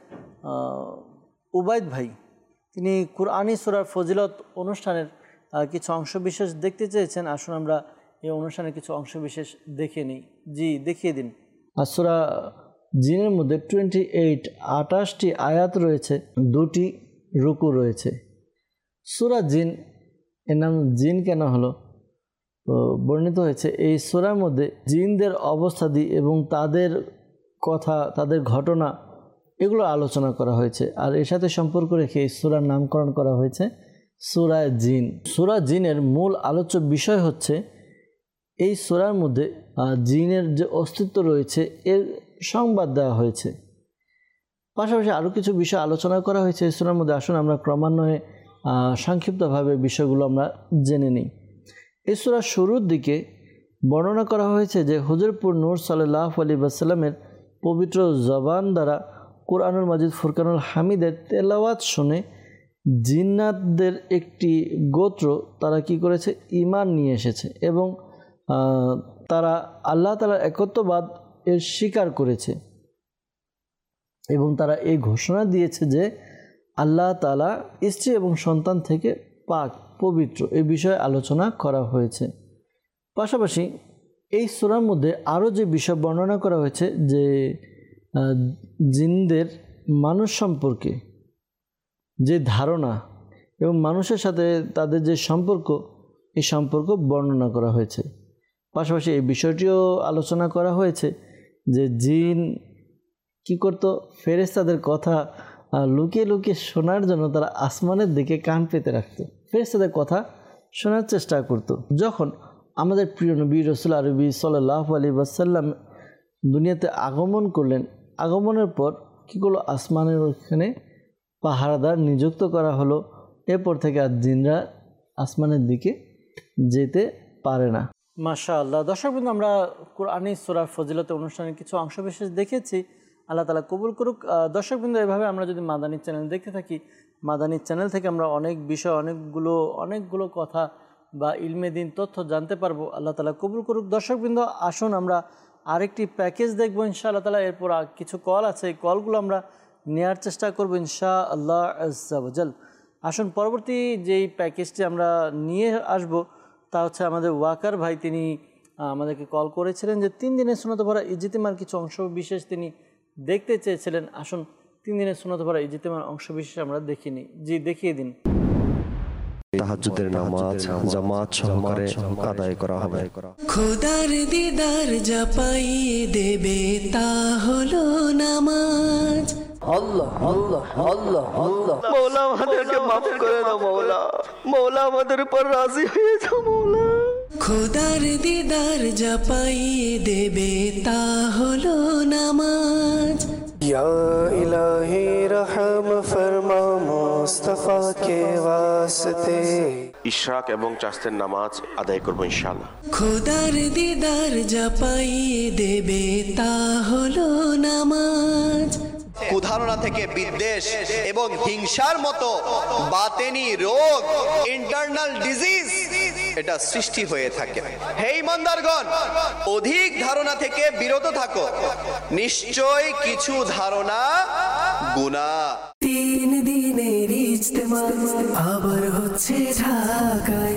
উবাইদ ভাই, তিনি কুরআনী সূরার ফজিলত অনুষ্ঠানের কিছু অংশ বিশেষ দেখতে চেয়েছেন। আসুন আমরা এই অনুষ্ঠানের কিছু অংশ বিশেষ দেখে নিই। জি, দেখিয়ে দিন। আর সূরা জিনের মধ্যে টোয়েন্টি এইট আঠাশটি আয়াত রয়েছে, দুটি রুকু রয়েছে। সূরা জিন, এর নাম জিন কেন হলো? তো বর্ণিত হয়েছে এই সূরার মধ্যে জিনদের অবস্থাদি এবং তাদের কথা, তাদের ঘটনা, এগুলো আলোচনা করা হয়েছে। আর এর সাথে সম্পর্ক রেখে এই সূরার নামকরণ করা হয়েছে সূরা জিন। সূরা জিনের মূল আলোচ্য বিষয় হচ্ছে এই সূরার মধ্যে জিনের যে অস্তিত্ব রয়েছে এর সংবাদ দেওয়া হয়েছে। পাশাপাশি আরও কিছু বিষয় আলোচনা করা হয়েছে এই সূরার মধ্যে। আসুন আমরা ক্রমান্বয়ে সংক্ষিপ্তভাবে বিষয়গুলো আমরা জেনে নিই। এই সূরার শুরুর দিকে বর্ণনা করা হয়েছে যে হুজুরপুর নূর সাল্লাল্লাহু আলাইহি ওয়াসাল্লামের পবিত্র জবান দ্বারা কুরআনুল মাজিদ ফুরকানুল হামিদের তেলাওয়াত শুনে জিন্নাতদের একটি গোত্র তারা কি করেছে, ঈমান নিয়ে এসেছে এবং তারা আল্লাহ তাআলার একত্ববাদ এর স্বীকার করেছে এবং তারা এই ঘোষণা দিয়েছে যে আল্লাহ তাআলা স্ত্রী এবং সন্তান থেকে পাক পবিত্র। এই বিষয়ে আলোচনা করা হয়েছে। পাশাপাশি এই সূরার মধ্যে আরও যে বিষয় বর্ণনা করা হয়েছে যে জিনদের মানুষ সম্পর্কে যে ধারণা এবং মানুষের সাথে তাদের যে সম্পর্ক, এই সম্পর্ক বর্ণনা করা হয়েছে। পাশাপাশি এই বিষয়টিও আলোচনা করা হয়েছে যে জিন কি করতো, ফেরেশতাদের কথা লুকিয়ে লুকিয়ে শোনার জন্য তারা আসমানের দিকে কান পেতে রাখত, ফেরেশতাদের কথা শোনার চেষ্টা করত। যখন আমাদের প্রিয় নবী রাসূল আরবি সাল্লাল্লাহু আলাইহি ওয়াসাল্লাম দুনিয়াতে আগমন করলেন, আগমনের পর কী করলো, আসমানের ওখানে পাহারাদার নিযুক্ত করা হলো। এরপর থেকে আর জিনরা আসমানের দিকে যেতে পারে না। মাশাআল্লাহ। দর্শকবৃন্দ, আমরা কুরআনী সূরা ফজিলত অনুষ্ঠানের কিছু অংশ বিশেষ দেখেছি। আল্লাহ তাআলা কবুল করুক। দর্শকবৃন্দ, এভাবে আমরা যদি মাদানী চ্যানেল দেখতে থাকি, মাদানী চ্যানেল থেকে আমরা অনেক বিষয়, অনেকগুলো অনেকগুলো কথা বা ইলমে দিন তথ্য জানতে পারবো। আল্লাহ তাআলা কবুল করুক। দর্শকবৃন্দ, আসুন আমরা আরেকটি প্যাকেজ দেখবো ইনশাআল্লাহ তাআলা। এরপর কিছু কল আছে, এই কলগুলো আমরা নেওয়ার চেষ্টা করবো ইনশাআল্লাহ আজ্জা ওয়া জাল। আসুন পরবর্তী যেই প্যাকেজটি আমরা নিয়ে আসব তা হচ্ছে আমাদের ওয়াকার ভাই, তিনি আমাদেরকে কল করেছিলেন যে তিন দিনের সুন্নত ভরা ইজতিমার কিছু অংশ বিশেষ তিনি দেখতে চেয়েছিলেন। আসুন তিন দিনের সুন্নত ভরা ইজতিমার অংশ বিশেষ আমরা দেখিনি। জি, দেখিয়ে দিন।
তাহাজ্জুদের নামাজ জামাত সহকারে আদায় করা হবে।
খোদার দিদার যা পাইয়ে দেবে তা হলো নামাজ।
আল্লাহ আল্লাহ আল্লাহ আল্লাহ। মওলা আমাদেরকে মাফ করে দাও মওলা, মওলা আমাদের উপর রাজি হয়ে যাও মওলা।
খোদার দিদার যা পাইয়ে দেবে তা হলো নামাজ।
या इलाही रहम फरमा मुस्तफा के वास्ते। ইশরাক এবং চাস্তের নামাজ আদায় করব ইনশাআল্লাহ।
খোদার দিদার যা পাইয়ে দেবে তা হলো নামাজ।
কুধারণা থেকে বিদ্বেষ এবং হিংসার মতো বাতেনি রোগ, ইন্টারনাল ডিজিজ, এটা সৃষ্টি হয়ে থাকে। হে ইমানদারগণ, অধিক ধারণা থেকে বিরত থাকো, নিশ্চয় কিছু ধারণা গুনাহ।
তিন দিনের ইজতেমা আবার হচ্ছে ঢাকায়।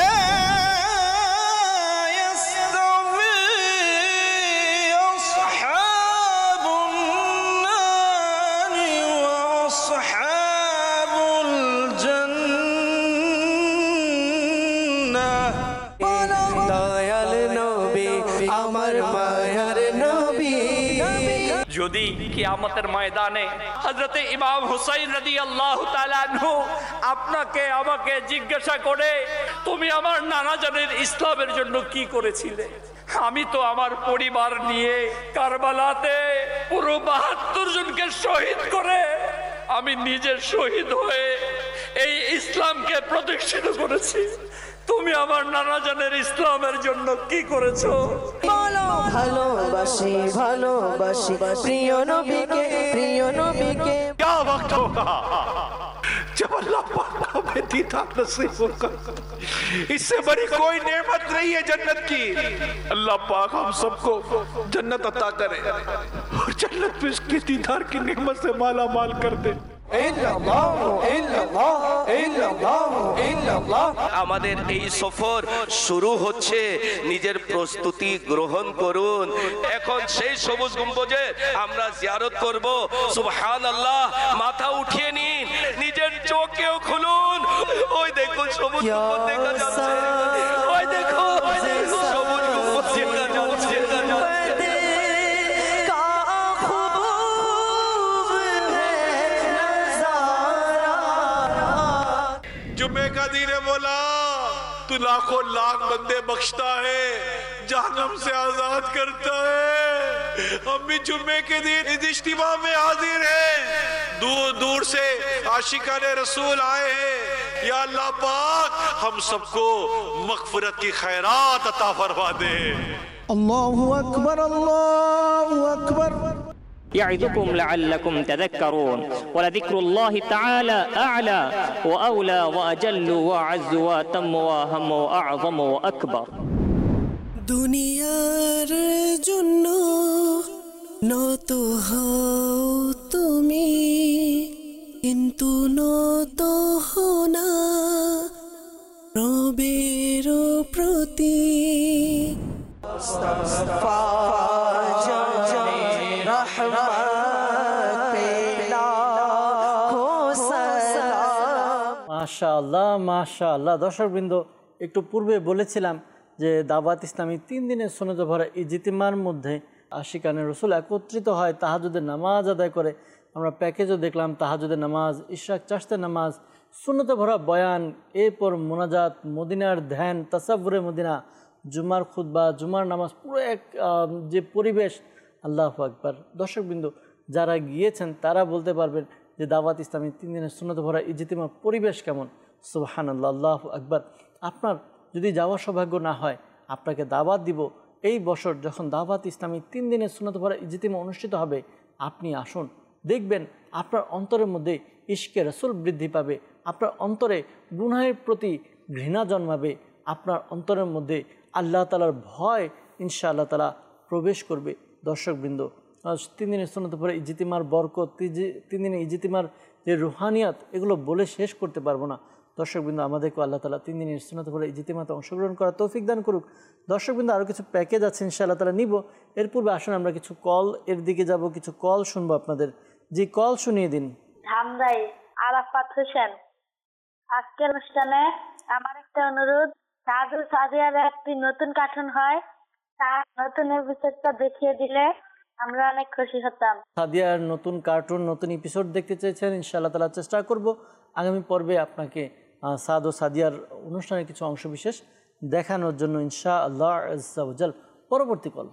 যদি কিয়ামতের ময়দানে হযরতে ইমাম হুসাইন রাদিয়াল্লাহু তাআলা আনহু আপনাকে আমাকে জিজ্ঞাসা করে, তুমি আমার নানা জানের ইসলামের জন্য কি করেছিলে? আমি তো আমার পরিবার নিয়ে কারবালাতে পুরো বাহাত্তর জনকে শহীদ করে আমি নিজে শহীদ হয়ে এই ইসলামকে প্রতিষ্ঠিত করেছি। তুমি আমার নানা জানের ইসলামের জন্য কি করেছো?
বলো ভালোবাসি ভালোবাসি প্রিয় নবীকে, প্রিয় নবীকে।
क्या वक्त होगा जब अल्लाह पाक हमें दीदार नसीब होगा। इससे बड़ी कोई नेमत नहीं है जन्नत की। अल्लाह पाक हम सबको जन्नत अता करे और जन्नत में उसके दीदार की नेमत से माला माल कर दे।
আমাদের এই সফর শুরু হচ্ছে, নিজের প্রস্তুতি গ্রহণ করুন। এখন সেই সবুজ গম্বুজে আমরা জিয়ারত করব। সুবহানাল্লাহ, মাথা উঠিয়ে নিন, নিজের চোখেও খুলুন। ওই দেখুন সবুজ গম্বুজ দেখা যাচ্ছে, ওই দেখো সবুজ গম্বুজ দেখা যাচ্ছে।
जुम्मे का दिन है मौला, तू लाखों लाख बंदे बख्शता है, जहन्नम से आजाद करता है। हम भी जुम्मे के दिन इस इज्तिमा में हाजिर हैं, दूर दूर से आशिकाने रसूल आए हैं। या अल्लाह पाक हम सबको मगफिरत की खैरात अता फरमा दे।
अल्लाहु अकबर, अल्लाहु अकबर।
يعظكم لعلكم تذكرون ولذكر الله تعالى أعلى وأولى وأجل وأعز وأتم وأهم وأعظم وأكبر।
দুনিয়ার জন্য নত হও তুমি, কিন্তু নত হও না রবের প্রতি।
মাশাআল্লাহ মাশাআল্লাহ। দর্শকবৃন্দ, একটু পূর্বে বলেছিলাম যে দাওয়াত ইসলামী তিন দিনের সুন্নত ভরা ইজতিমার মধ্যে আশিকানে রসুল একত্রিত হয়, তাহাজ্জুদের নামাজ আদায় করে। আমরা প্যাকেজও দেখলাম, তাহাজ্জুদের নামাজ, ইশরাক চাশতের নামাজ, সুন্নতে ভরা বয়ান, এরপর মোনাজাত, মদিনার ধ্যান, তাসাব্বুরে মদিনা, জুমার খুতবা, জুমার নামাজ, পুরো এক যে পরিবেশ, আল্লাহু আকবার। দর্শকবৃন্দ, যারা গিয়েছেন তারা বলতে পারবেন যে দাওয়াত ইসলামী তিন দিনের সুন্নত ভরা ইজতিমার পরিবেশ কেমন। সুবহানাল্লাহ, আল্লাহু আকবার। আপনার যদি যাওয়ার সৌভাগ্য না হয়, আপনাকে দাওয়াত দিব, এই বছর যখন দাওয়াত ইসলামী তিন দিনের সুন্নত ভরা ইজতিমা অনুষ্ঠিত হবে, আপনি আসুন। দেখবেন আপনার অন্তরের মধ্যে ইশকে রাসূল বৃদ্ধি পাবে, আপনার অন্তরে গুনাহের প্রতি ঘৃণা জন্মাবে, আপনার অন্তরের মধ্যে আল্লাহ তাআলার ভয় ইনশাআল্লাহ তাআলা প্রবেশ করবে। দর্শকবৃন্দ, তিন দিনের সুন্নত ভরা ইজতিমার বরকত, তিন দিনের ইজতিমার যে রুহানিয়াত, এগুলো বলে শেষ করতে পারবো না। দর্শকবৃন্দ, আমাদেরকে আল্লাহ তাআলা তিন দিনের সুন্নত ভরা ইজতিমাতে অংশগ্রহণ করার তৌফিক দান করুক। দর্শকবৃন্দ, আরও কিছু প্যাকেজ আছে ইনশাআল্লাহ তাআলা নিব। এর পূর্বে আসুন আমরা কিছু কল এর দিকে যাব, কিছু কল শুনবো আপনাদের। জি, কল শুনিয়ে দিন।
ধামরাই আরাফাত হোসেন। আজকের অনুষ্ঠানে আমার একটা অনুরোধ, সাদু সাদিয়ার একটি নতুন কার্টুন হয়, তার নতুন এপিসোডটা দেখিয়ে দিলে আমরা অনেক খুশি হতাম।
সাদিয়ার নতুন কার্টুন, নতুন এপিসোড দেখতে চেয়েছেন, ইনশাআল্লাহ তাআলা চেষ্টা করব আগামী পর্বে আপনাকে সাদ ও সাদিয়ার অনুষ্ঠানের কিছু অংশবিশেষ দেখানোর জন্য, ইনশাআল্লাহ আজ্জা ওয়া জাল। পরবর্তী কল।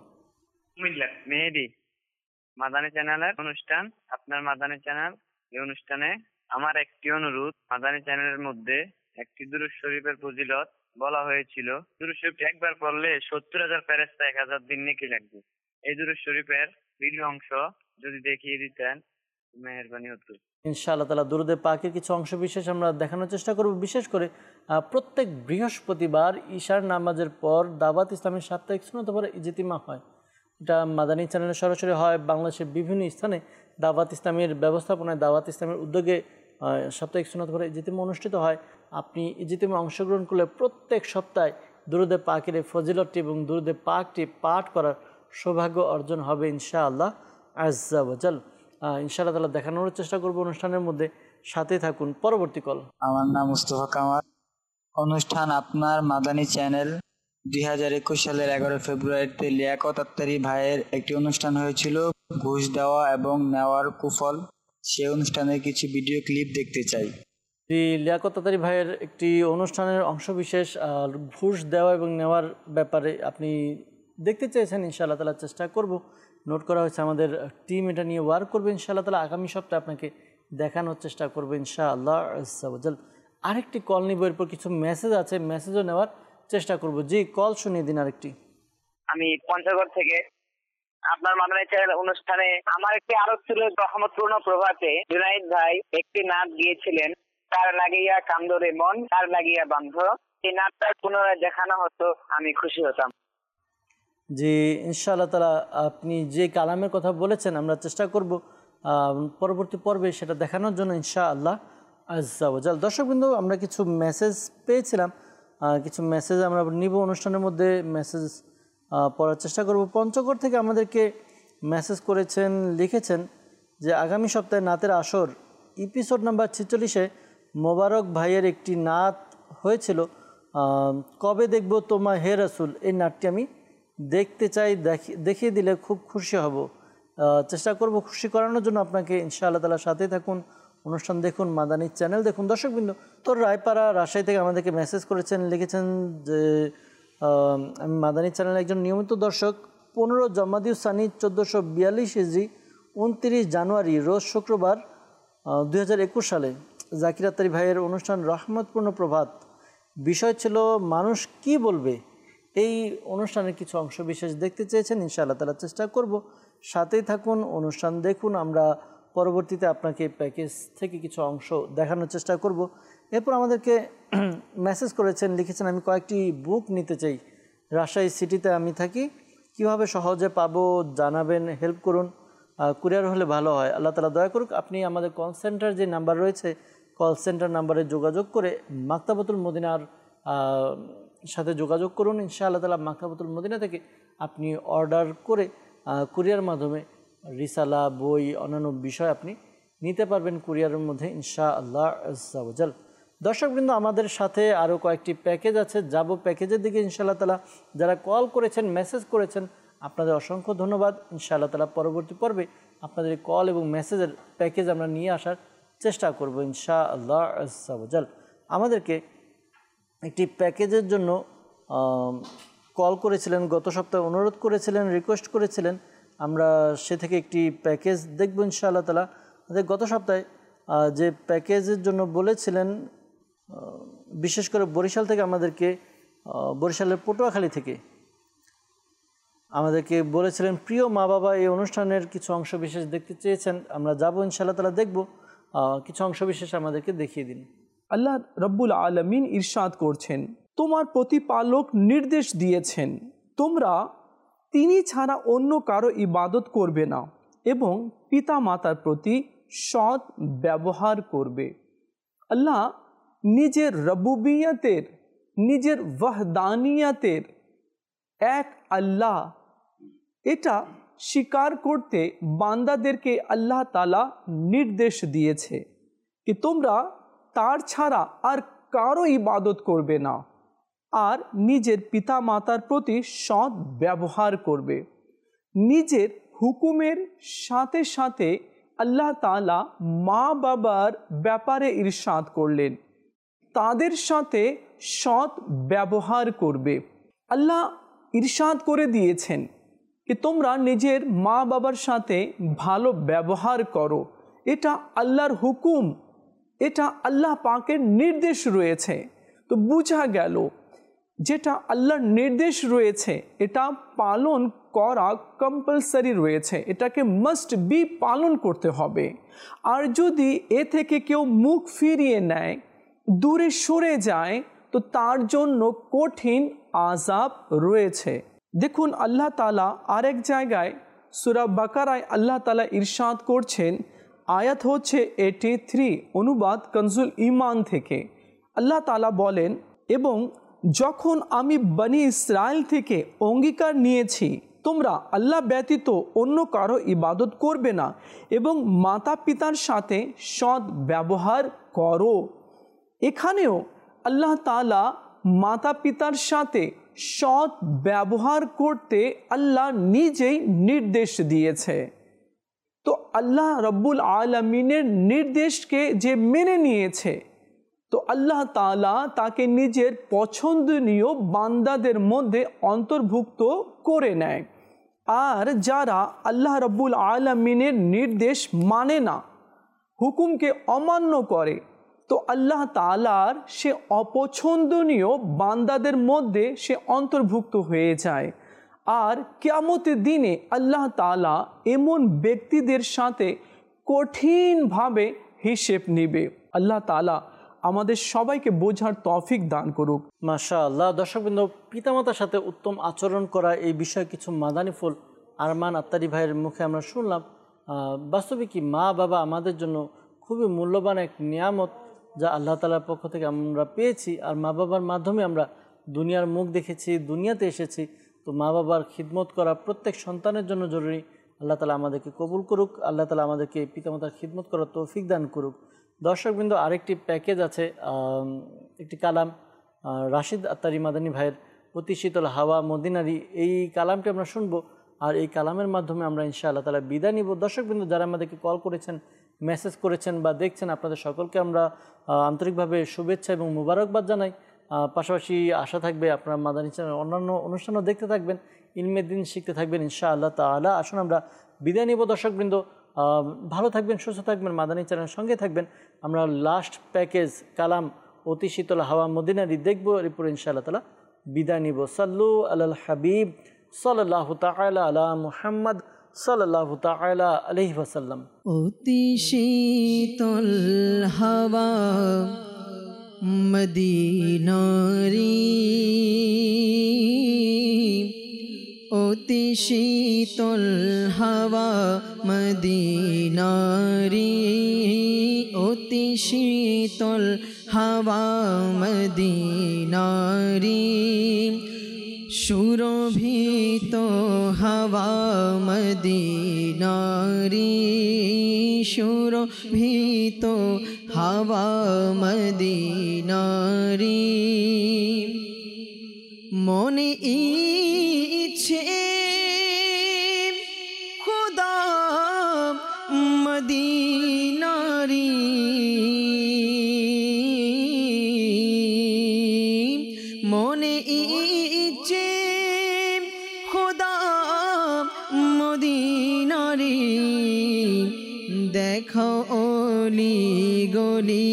মেহেদি, মাদানী চ্যানেলের অনুষ্ঠান, আপনার মাদানী চ্যানেল, এই অনুষ্ঠানে আমার একটি অনুরোধ, মাদানী চ্যানেলের মধ্যে একটি দুরূদ শরীফের ফজিলত বলা হয়েছিল। দুরূদ শরীফ একবার পড়লে সত্তর হাজার ফেরেশতা এক হাজার দিন নেকি লাগবে। এই দুরূদ শরীফের ভিডিও অংশ যদি দেখিয়ে দিতেন মেহেরবানি হতো।
ইনশাআল্লাহ তাআলা দুরূদে পাকের কিছু অংশ বিশেষ আমরা দেখানোর চেষ্টা করব। বিশেষ করে প্রত্যেক বৃহস্পতিবার ঈশার নামাজের পর দাওয়াত ইসলামের সাপ্তাহিক সুন্নত ভরা ইজতিমা হয়। এটা মাদানী চ্যানেলে সরাসরি হয়। বাংলাদেশের বিভিন্ন স্থানে দাওয়াত ইসলামের ব্যবস্থাপনায়, দাওয়াত ইসলামের উদ্যোগে সাপ্তাহিক সুন্নত ভরা ইজতিমা অনুষ্ঠিত হয়। আপনি ইজতিমা অংশগ্রহণ করলে প্রত্যেক সপ্তাহে দুরূদে পাকের এই ফজিলতটি এবং দুরূদে পাকটি পাঠ করার সৌভাগ্য অর্জন হবে ইনশাআল্লাহ আজ্জা ওয়া জাল। ইনশাআল্লাহ তাআলা দেখানোর চেষ্টা করব অনুষ্ঠানের মধ্যে, সাথে থাকুন। পরবর্তী কল।
আমার নাম মুস্তফা কামাল। অনুষ্ঠান আপনার মাদানী চ্যানেল। দুই হাজার একুশ সালের এগারো ফেব্রুয়ারিতে লিয়াকত আত্তারি ভাইয়ের একটি অনুষ্ঠান হয়েছিল, ঘুষ দেওয়া এবং নেওয়ার কুফল। সেই অনুষ্ঠানের কিছু ভিডিও ক্লিপ দেখতে চাই।
লিয়াকত আত্তারি ভাইয়ের একটি অনুষ্ঠানের অংশবিশেষ ঘুষ দেওয়া এবং নেওয়ার ব্যাপারে আপনি দেখতে চেয়েছেন, ইনশাআল্লাহ তাআলা চেষ্টা করব। নোট করা হয়েছে, আমাদের টিম এটা নিয়ে ওয়ার্ক করবে ইনশাআল্লাহ তাআলা। আগামী সপ্তাহে আপনাকে দেখানোর চেষ্টা করবো ইনশাআল্লাহ আজ্জা ওয়া জাল। আরেকটি কল নিব, এরপর কিছু মেসেজ আছে, মেসেজও নেওয়ার চেষ্টা করব। জি, কল শুনিয়ে দিন আরেকটি।
আমি পঞ্চগড় থেকে। আপনার মাদানী চ্যানেল অনুষ্ঠানে আমার একটি আরোপ ছিল, রহমতপূর্ণ প্রভাতে জুনাইদ ভাই একটি নাচ গিয়েছিলেন, তার লাগিয়া কান্দরে মন, তার লাগিয়া বান্ধ। এই নাচটা পুনরায় দেখানো হতো, আমি খুশি হতাম।
জি, ইনশাআল্লাহ তাআলা আপনি যে কালামের কথা বলেছেন আমরা চেষ্টা করব পরবর্তী পর্বে সেটা দেখানোর জন্য ইনশাআল্লাহ। আজ্জা ওয়াজাল। দর্শকবৃন্দু, আমরা কিছু মেসেজ পেয়েছিলাম, আহ, কিছু মেসেজ আমরা নিব অনুষ্ঠানের মধ্যে, মেসেজ আহ, পড়ার চেষ্টা করব। পঞ্চগড় থেকে আমাদেরকে মেসেজ করেছেন, লিখেছেন যে আগামী সপ্তাহে নাতের আসর এপিসোড নাম্বার ছেচল্লিশে মোবারক ভাইয়ের একটি নাত হয়েছিল, আহ, কবে দেখব তোমার হে রাসূল, এই নাটটি আমি দেখতে চাই, দেখিয়ে দিলে খুব খুশি হব। আহ, চেষ্টা করব খুশি করানোর জন্য আপনাকে। ইনশাআল্লাহ তাআলা সাথেই থাকুন, অনুষ্ঠান দেখুন, মাদানী চ্যানেল দেখুন। দর্শকবৃন্দ, তোর রায়পাড়া রাজশাহী থেকে আমাদেরকে মেসেজ করেছেন, লিখেছেন যে আমি মাদানী চ্যানেলের একজন নিয়মিত দর্শক। পনেরো জমাদিউ সানি চোদ্দোশো বিয়াল্লিশ ইজরি উনত্রিশ জানুয়ারি রোজ শুক্রবার দুই হাজার একুশ সালে জাকির আত্তারি ভাইয়ের অনুষ্ঠান রহমতপূর্ণ প্রভাত, বিষয় ছিল মানুষ কি বলবে। এই অনুষ্ঠানের কিছু অংশ বিশেষ দেখতে চেয়েছেন, ইনশাআল্লাহ তাআলা চেষ্টা করব, সাথেই থাকুন, অনুষ্ঠান দেখুন। আমরা পরবর্তীতে আপনাকে প্যাকেজ থেকে কিছু অংশ দেখানোর চেষ্টা করব। এরপর আমাদেরকে মেসেজ করেছেন, লিখেছেন আমি কয়েকটি বুক নিতে চাই, রাজশাহী সিটিতে আমি থাকি, কিভাবে সহজে পাবো জানাবেন, হেল্প করুন, কুরিয়ার হলে ভালো হয়, আল্লাহ তাআলা দয়া করুক। আপনি আমাদের কল সেন্টার যে নাম্বার রয়েছে, কল সেন্টার নাম্বারে যোগাযোগ করে মাকতাবাতুল মদিনার সাথে যোগাযোগ করুন। ইনশাআল্লাহ তাআলা মাকতাবাতুল মদিনা থেকে আপনি অর্ডার করে কুরিয়ার মাধ্যমে রিসালা, বই, অন্যান্য বিষয় আপনি নিতে পারবেন কুরিয়ারের মধ্যে, ইনশাআল্লাহ আজ্জা ওয়াজাল। দর্শকবৃন্দ, আমাদের সাথে আরও কয়েকটি প্যাকেজ আছে, যাব প্যাকেজের দিকে ইনশাআল্লাহ তাআলা। যারা কল করেছেন, মেসেজ করেছেন, আপনাদের অসংখ্য ধন্যবাদ। ইনশাআল্লাহ তাআলা পরবর্তী পর্বে আপনাদের কল এবং মেসেজের প্যাকেজ আমরা নিয়ে আসার চেষ্টা করব, ইনশাআল্লাহ আজ্জা ওয়াজাল। আমাদেরকে একটি প্যাকেজের জন্য কল করেছিলেন, গত সপ্তাহে অনুরোধ করেছিলেন, রিকোয়েস্ট করেছিলেন, আমরা সে থেকে একটি প্যাকেজ দেখব ইনশাআল্লাহ তাআলা। গত সপ্তাহে যে প্যাকেজের জন্য বলেছিলেন, বিশেষ করে বরিশাল থেকে আমাদেরকে, বরিশালের পটুয়াখালী থেকে আমাদেরকে বলেছিলেন প্রিয় মা বাবা এই অনুষ্ঠানের কিছু অংশ বিশেষ দেখতে চেয়েছেন, আমরা যাব ইনশাআল্লাহ তাআলা দেখব, কিছু অংশ বিশেষ আমাদেরকে দেখিয়ে দিন।
আল্লাহ রব্বুল আলামিন ইরশাদ করছেন, তোমার প্রতিপালক নির্দেশ দিয়েছেন তোমরা তিনি ছাড়া অন্য কারো ইবাদত করবে না এবং পিতা মাতার প্রতি সৎ ব্যবহার করবে। আল্লাহ নিজের রব্বুবিয়তের, নিজের ওয়াহদানিয়তের এক আল্লাহ, এটা স্বীকার করতে বান্দাদেরকে আল্লাহ তাআলা নির্দেশ দিয়েছে কি তোমরা তার ছাড়া আর কারো ইবাদত করবে না আর নিজের পিতা মাতার প্রতি সৎ ব্যবহার করবে। নিজের হুকুমের সাথে সাথে আল্লাহ তাআলা মা বাবার ব্যাপারে ইরশাদ করলেন, তাদের সাথে সৎ ব্যবহার করবে। আল্লাহ ইরশাদ করে দিয়েছেন যে তোমরা নিজের মা বাবার সাথে ভালো ব্যবহার করো, এটা আল্লাহর হুকুম, এটা আল্লাহ পাকের নির্দেশ রয়েছে। তো বোঝা গেল যেটা আল্লাহর নির্দেশ রয়েছে এটা পালন করা কম্পালসারি রয়েছে, এটাকে মাস্ট বি পালন করতে হবে। আর যদি এ থেকে কেউ মুখ ফিরিয়ে নেয়, দূরে সরে যায়, তো তার জন্য কঠিন আযাব রয়েছে। দেখুন আল্লাহ তাআলা আরেক জায়গায় সূরা বাকারায় আল্লাহ তাআলা ইরশাদ করছেন, আয়াত হচ্ছে এইটি থ্রি, অনুবাদ কনজুল ঈমান থেকে। আল্লাহ তাআলা বলেন, এবং যখন আমি বনি ইসরাইল থেকে অঙ্গীকার নিয়েছি তোমরা আল্লাহ ব্যতীত অন্য কারো ইবাদত করবে না এবং মাতা পিতার সাথে সৎ ব্যবহার করো। এখানেও আল্লাহ তাআলা মাতা পিতার সাথে সৎ ব্যবহার করতে আল্লাহ নিজেই নির্দেশ দিয়েছে। তো আল্লাহ রব্বুল আলামিনের নির্দেশকে যে মেনে নিয়েছে, তো আল্লাহ তাআলা তাকে নিজের পছন্দনীয় বান্দাদের মধ্যে অন্তর্ভুক্ত করে নেয়। আর যারা আল্লাহ রব্বুল আলামিনের নির্দেশ মানে না, হুকুমকে অমান্য করে, তো আল্লাহ তাআলার সে অপছন্দনীয় বান্দাদের মধ্যে সে অন্তর্ভুক্ত হয়ে যায়। আর কিয়ামতের দিনে আল্লাহ তাআলা এমন ব্যক্তিদের সাথে কঠিনভাবে হিসেব নেবে। আল্লাহ তাআলা আমাদের সবাইকে বোঝার তৌফিক দান করুক।
মাশাআল্লাহ। দর্শকবৃন্দ, পিতামাতার সাথে উত্তম আচরণ করা এই বিষয়ে কিছু মাদানী ফুল আরমান আত্তারি ভাইয়ের মুখে আমরা শুনলাম। বাস্তবে কি মা বাবা আমাদের জন্য খুবই মূল্যবান এক নিয়ামত, যা আল্লাহ তাআলার পক্ষ থেকে আমরা পেয়েছি, আর মা বাবার মাধ্যমে আমরা দুনিয়ার মুখ দেখেছি, দুনিয়াতে এসেছি। তো মা বাবার খিদমত করা প্রত্যেক সন্তানের জন্য জরুরি। আল্লাহ তাআলা আমাদেরকে কবুল করুক, আল্লাহ তাআলা আমাদেরকে পিতামাতার খিদমত করার তৌফিক দান করুক। দর্শকবৃন্দ, আরেকটি প্যাকেজ আছে, একটি কালাম রাশিদ আত্তারি মাদানী ভাইয়ের অতি শীতল হাওয়া মদিনারি, এই কালামটি আমরা শুনবো, আর এই কালামের মাধ্যমে আমরা ইনশাআল্লাহ তাআলা বিদায় নিব। দর্শকবৃন্দ, যারা আমাদেরকে কল করেছেন, মেসেজ করেছেন বা দেখছেন, আপনাদের সকলকে আমরা আন্তরিকভাবে শুভেচ্ছা এবং মুবারকবাদ জানাই। পাশাপাশি আশা থাকবে আপনারা মাদানী চ্যানেল অন্যান্য অনুষ্ঠানও দেখতে থাকবেন, ইলমের দিন শিখতে থাকবেন ইনশাআল্লাহ তাআলা। আসুন আমরা বিদায় নিব। দর্শকবৃন্দ, ভালো থাকবেন, সুস্থ থাকবেন, মাদানী চ্যানেলের সঙ্গে থাকবেন। আমরা লাস্ট প্যাকেজ কালাম অতি শীতল হাওয়া মদিনারি দেখবো, এরপর ইনশাআল্লাহ তাআলা বিদায় নিব। সাল্লু আলাল হাবিব সাল্লাল্লাহু তাআলা আলা মুহাম্মদ সাল্লাল্লাহু তাআলা আলাইহি ওয়াসাল্লাম।
অতি শীতল হাওয়া মদিনারি, অতি শীতল হাওয়া মদিনারি, অতি শীতল হাওয়া মদিনারি, সুরভিত হাওয়া মদিনারি, সুরভিত হাওয়া মদিনারি, মনে ইচ্ছে খুদা মদিনারি, মনে ইচ্ছে খুদা মদিনারি, দেখো অলি গলি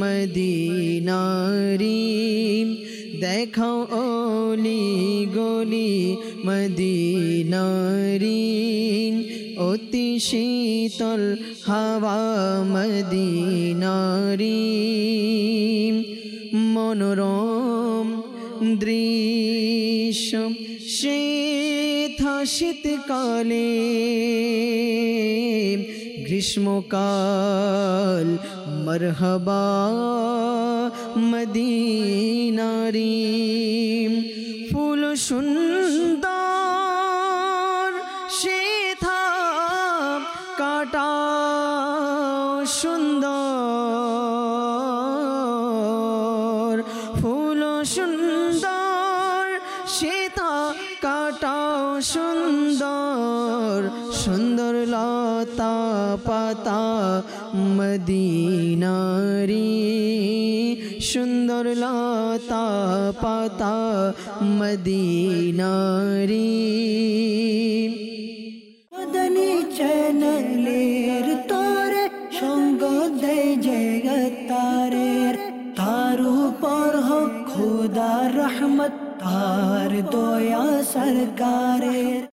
মদিনারি, দেখো অলি গলি মদিনারি, অতি শীতল হাওয়া মদিনারি, মনোরম দৃশ্য সেথা শীতকালে, গ্রীষ্মকাল মরহবা মদিনারি, ফুল সুন্দর সেথা কাটা সুন্দর, ফুল সুন্দর সেথা কাটা সুন্দর, সুন্দর লতা পাতা মদিনারি, সুন্দর লতা পাতা মদিনারি। মাদানী চ্যানেলের তোরে সঙ্গ দেয় জগতারের, তার উপর হোক খোদার রহমত, তার দয়া সরকারের।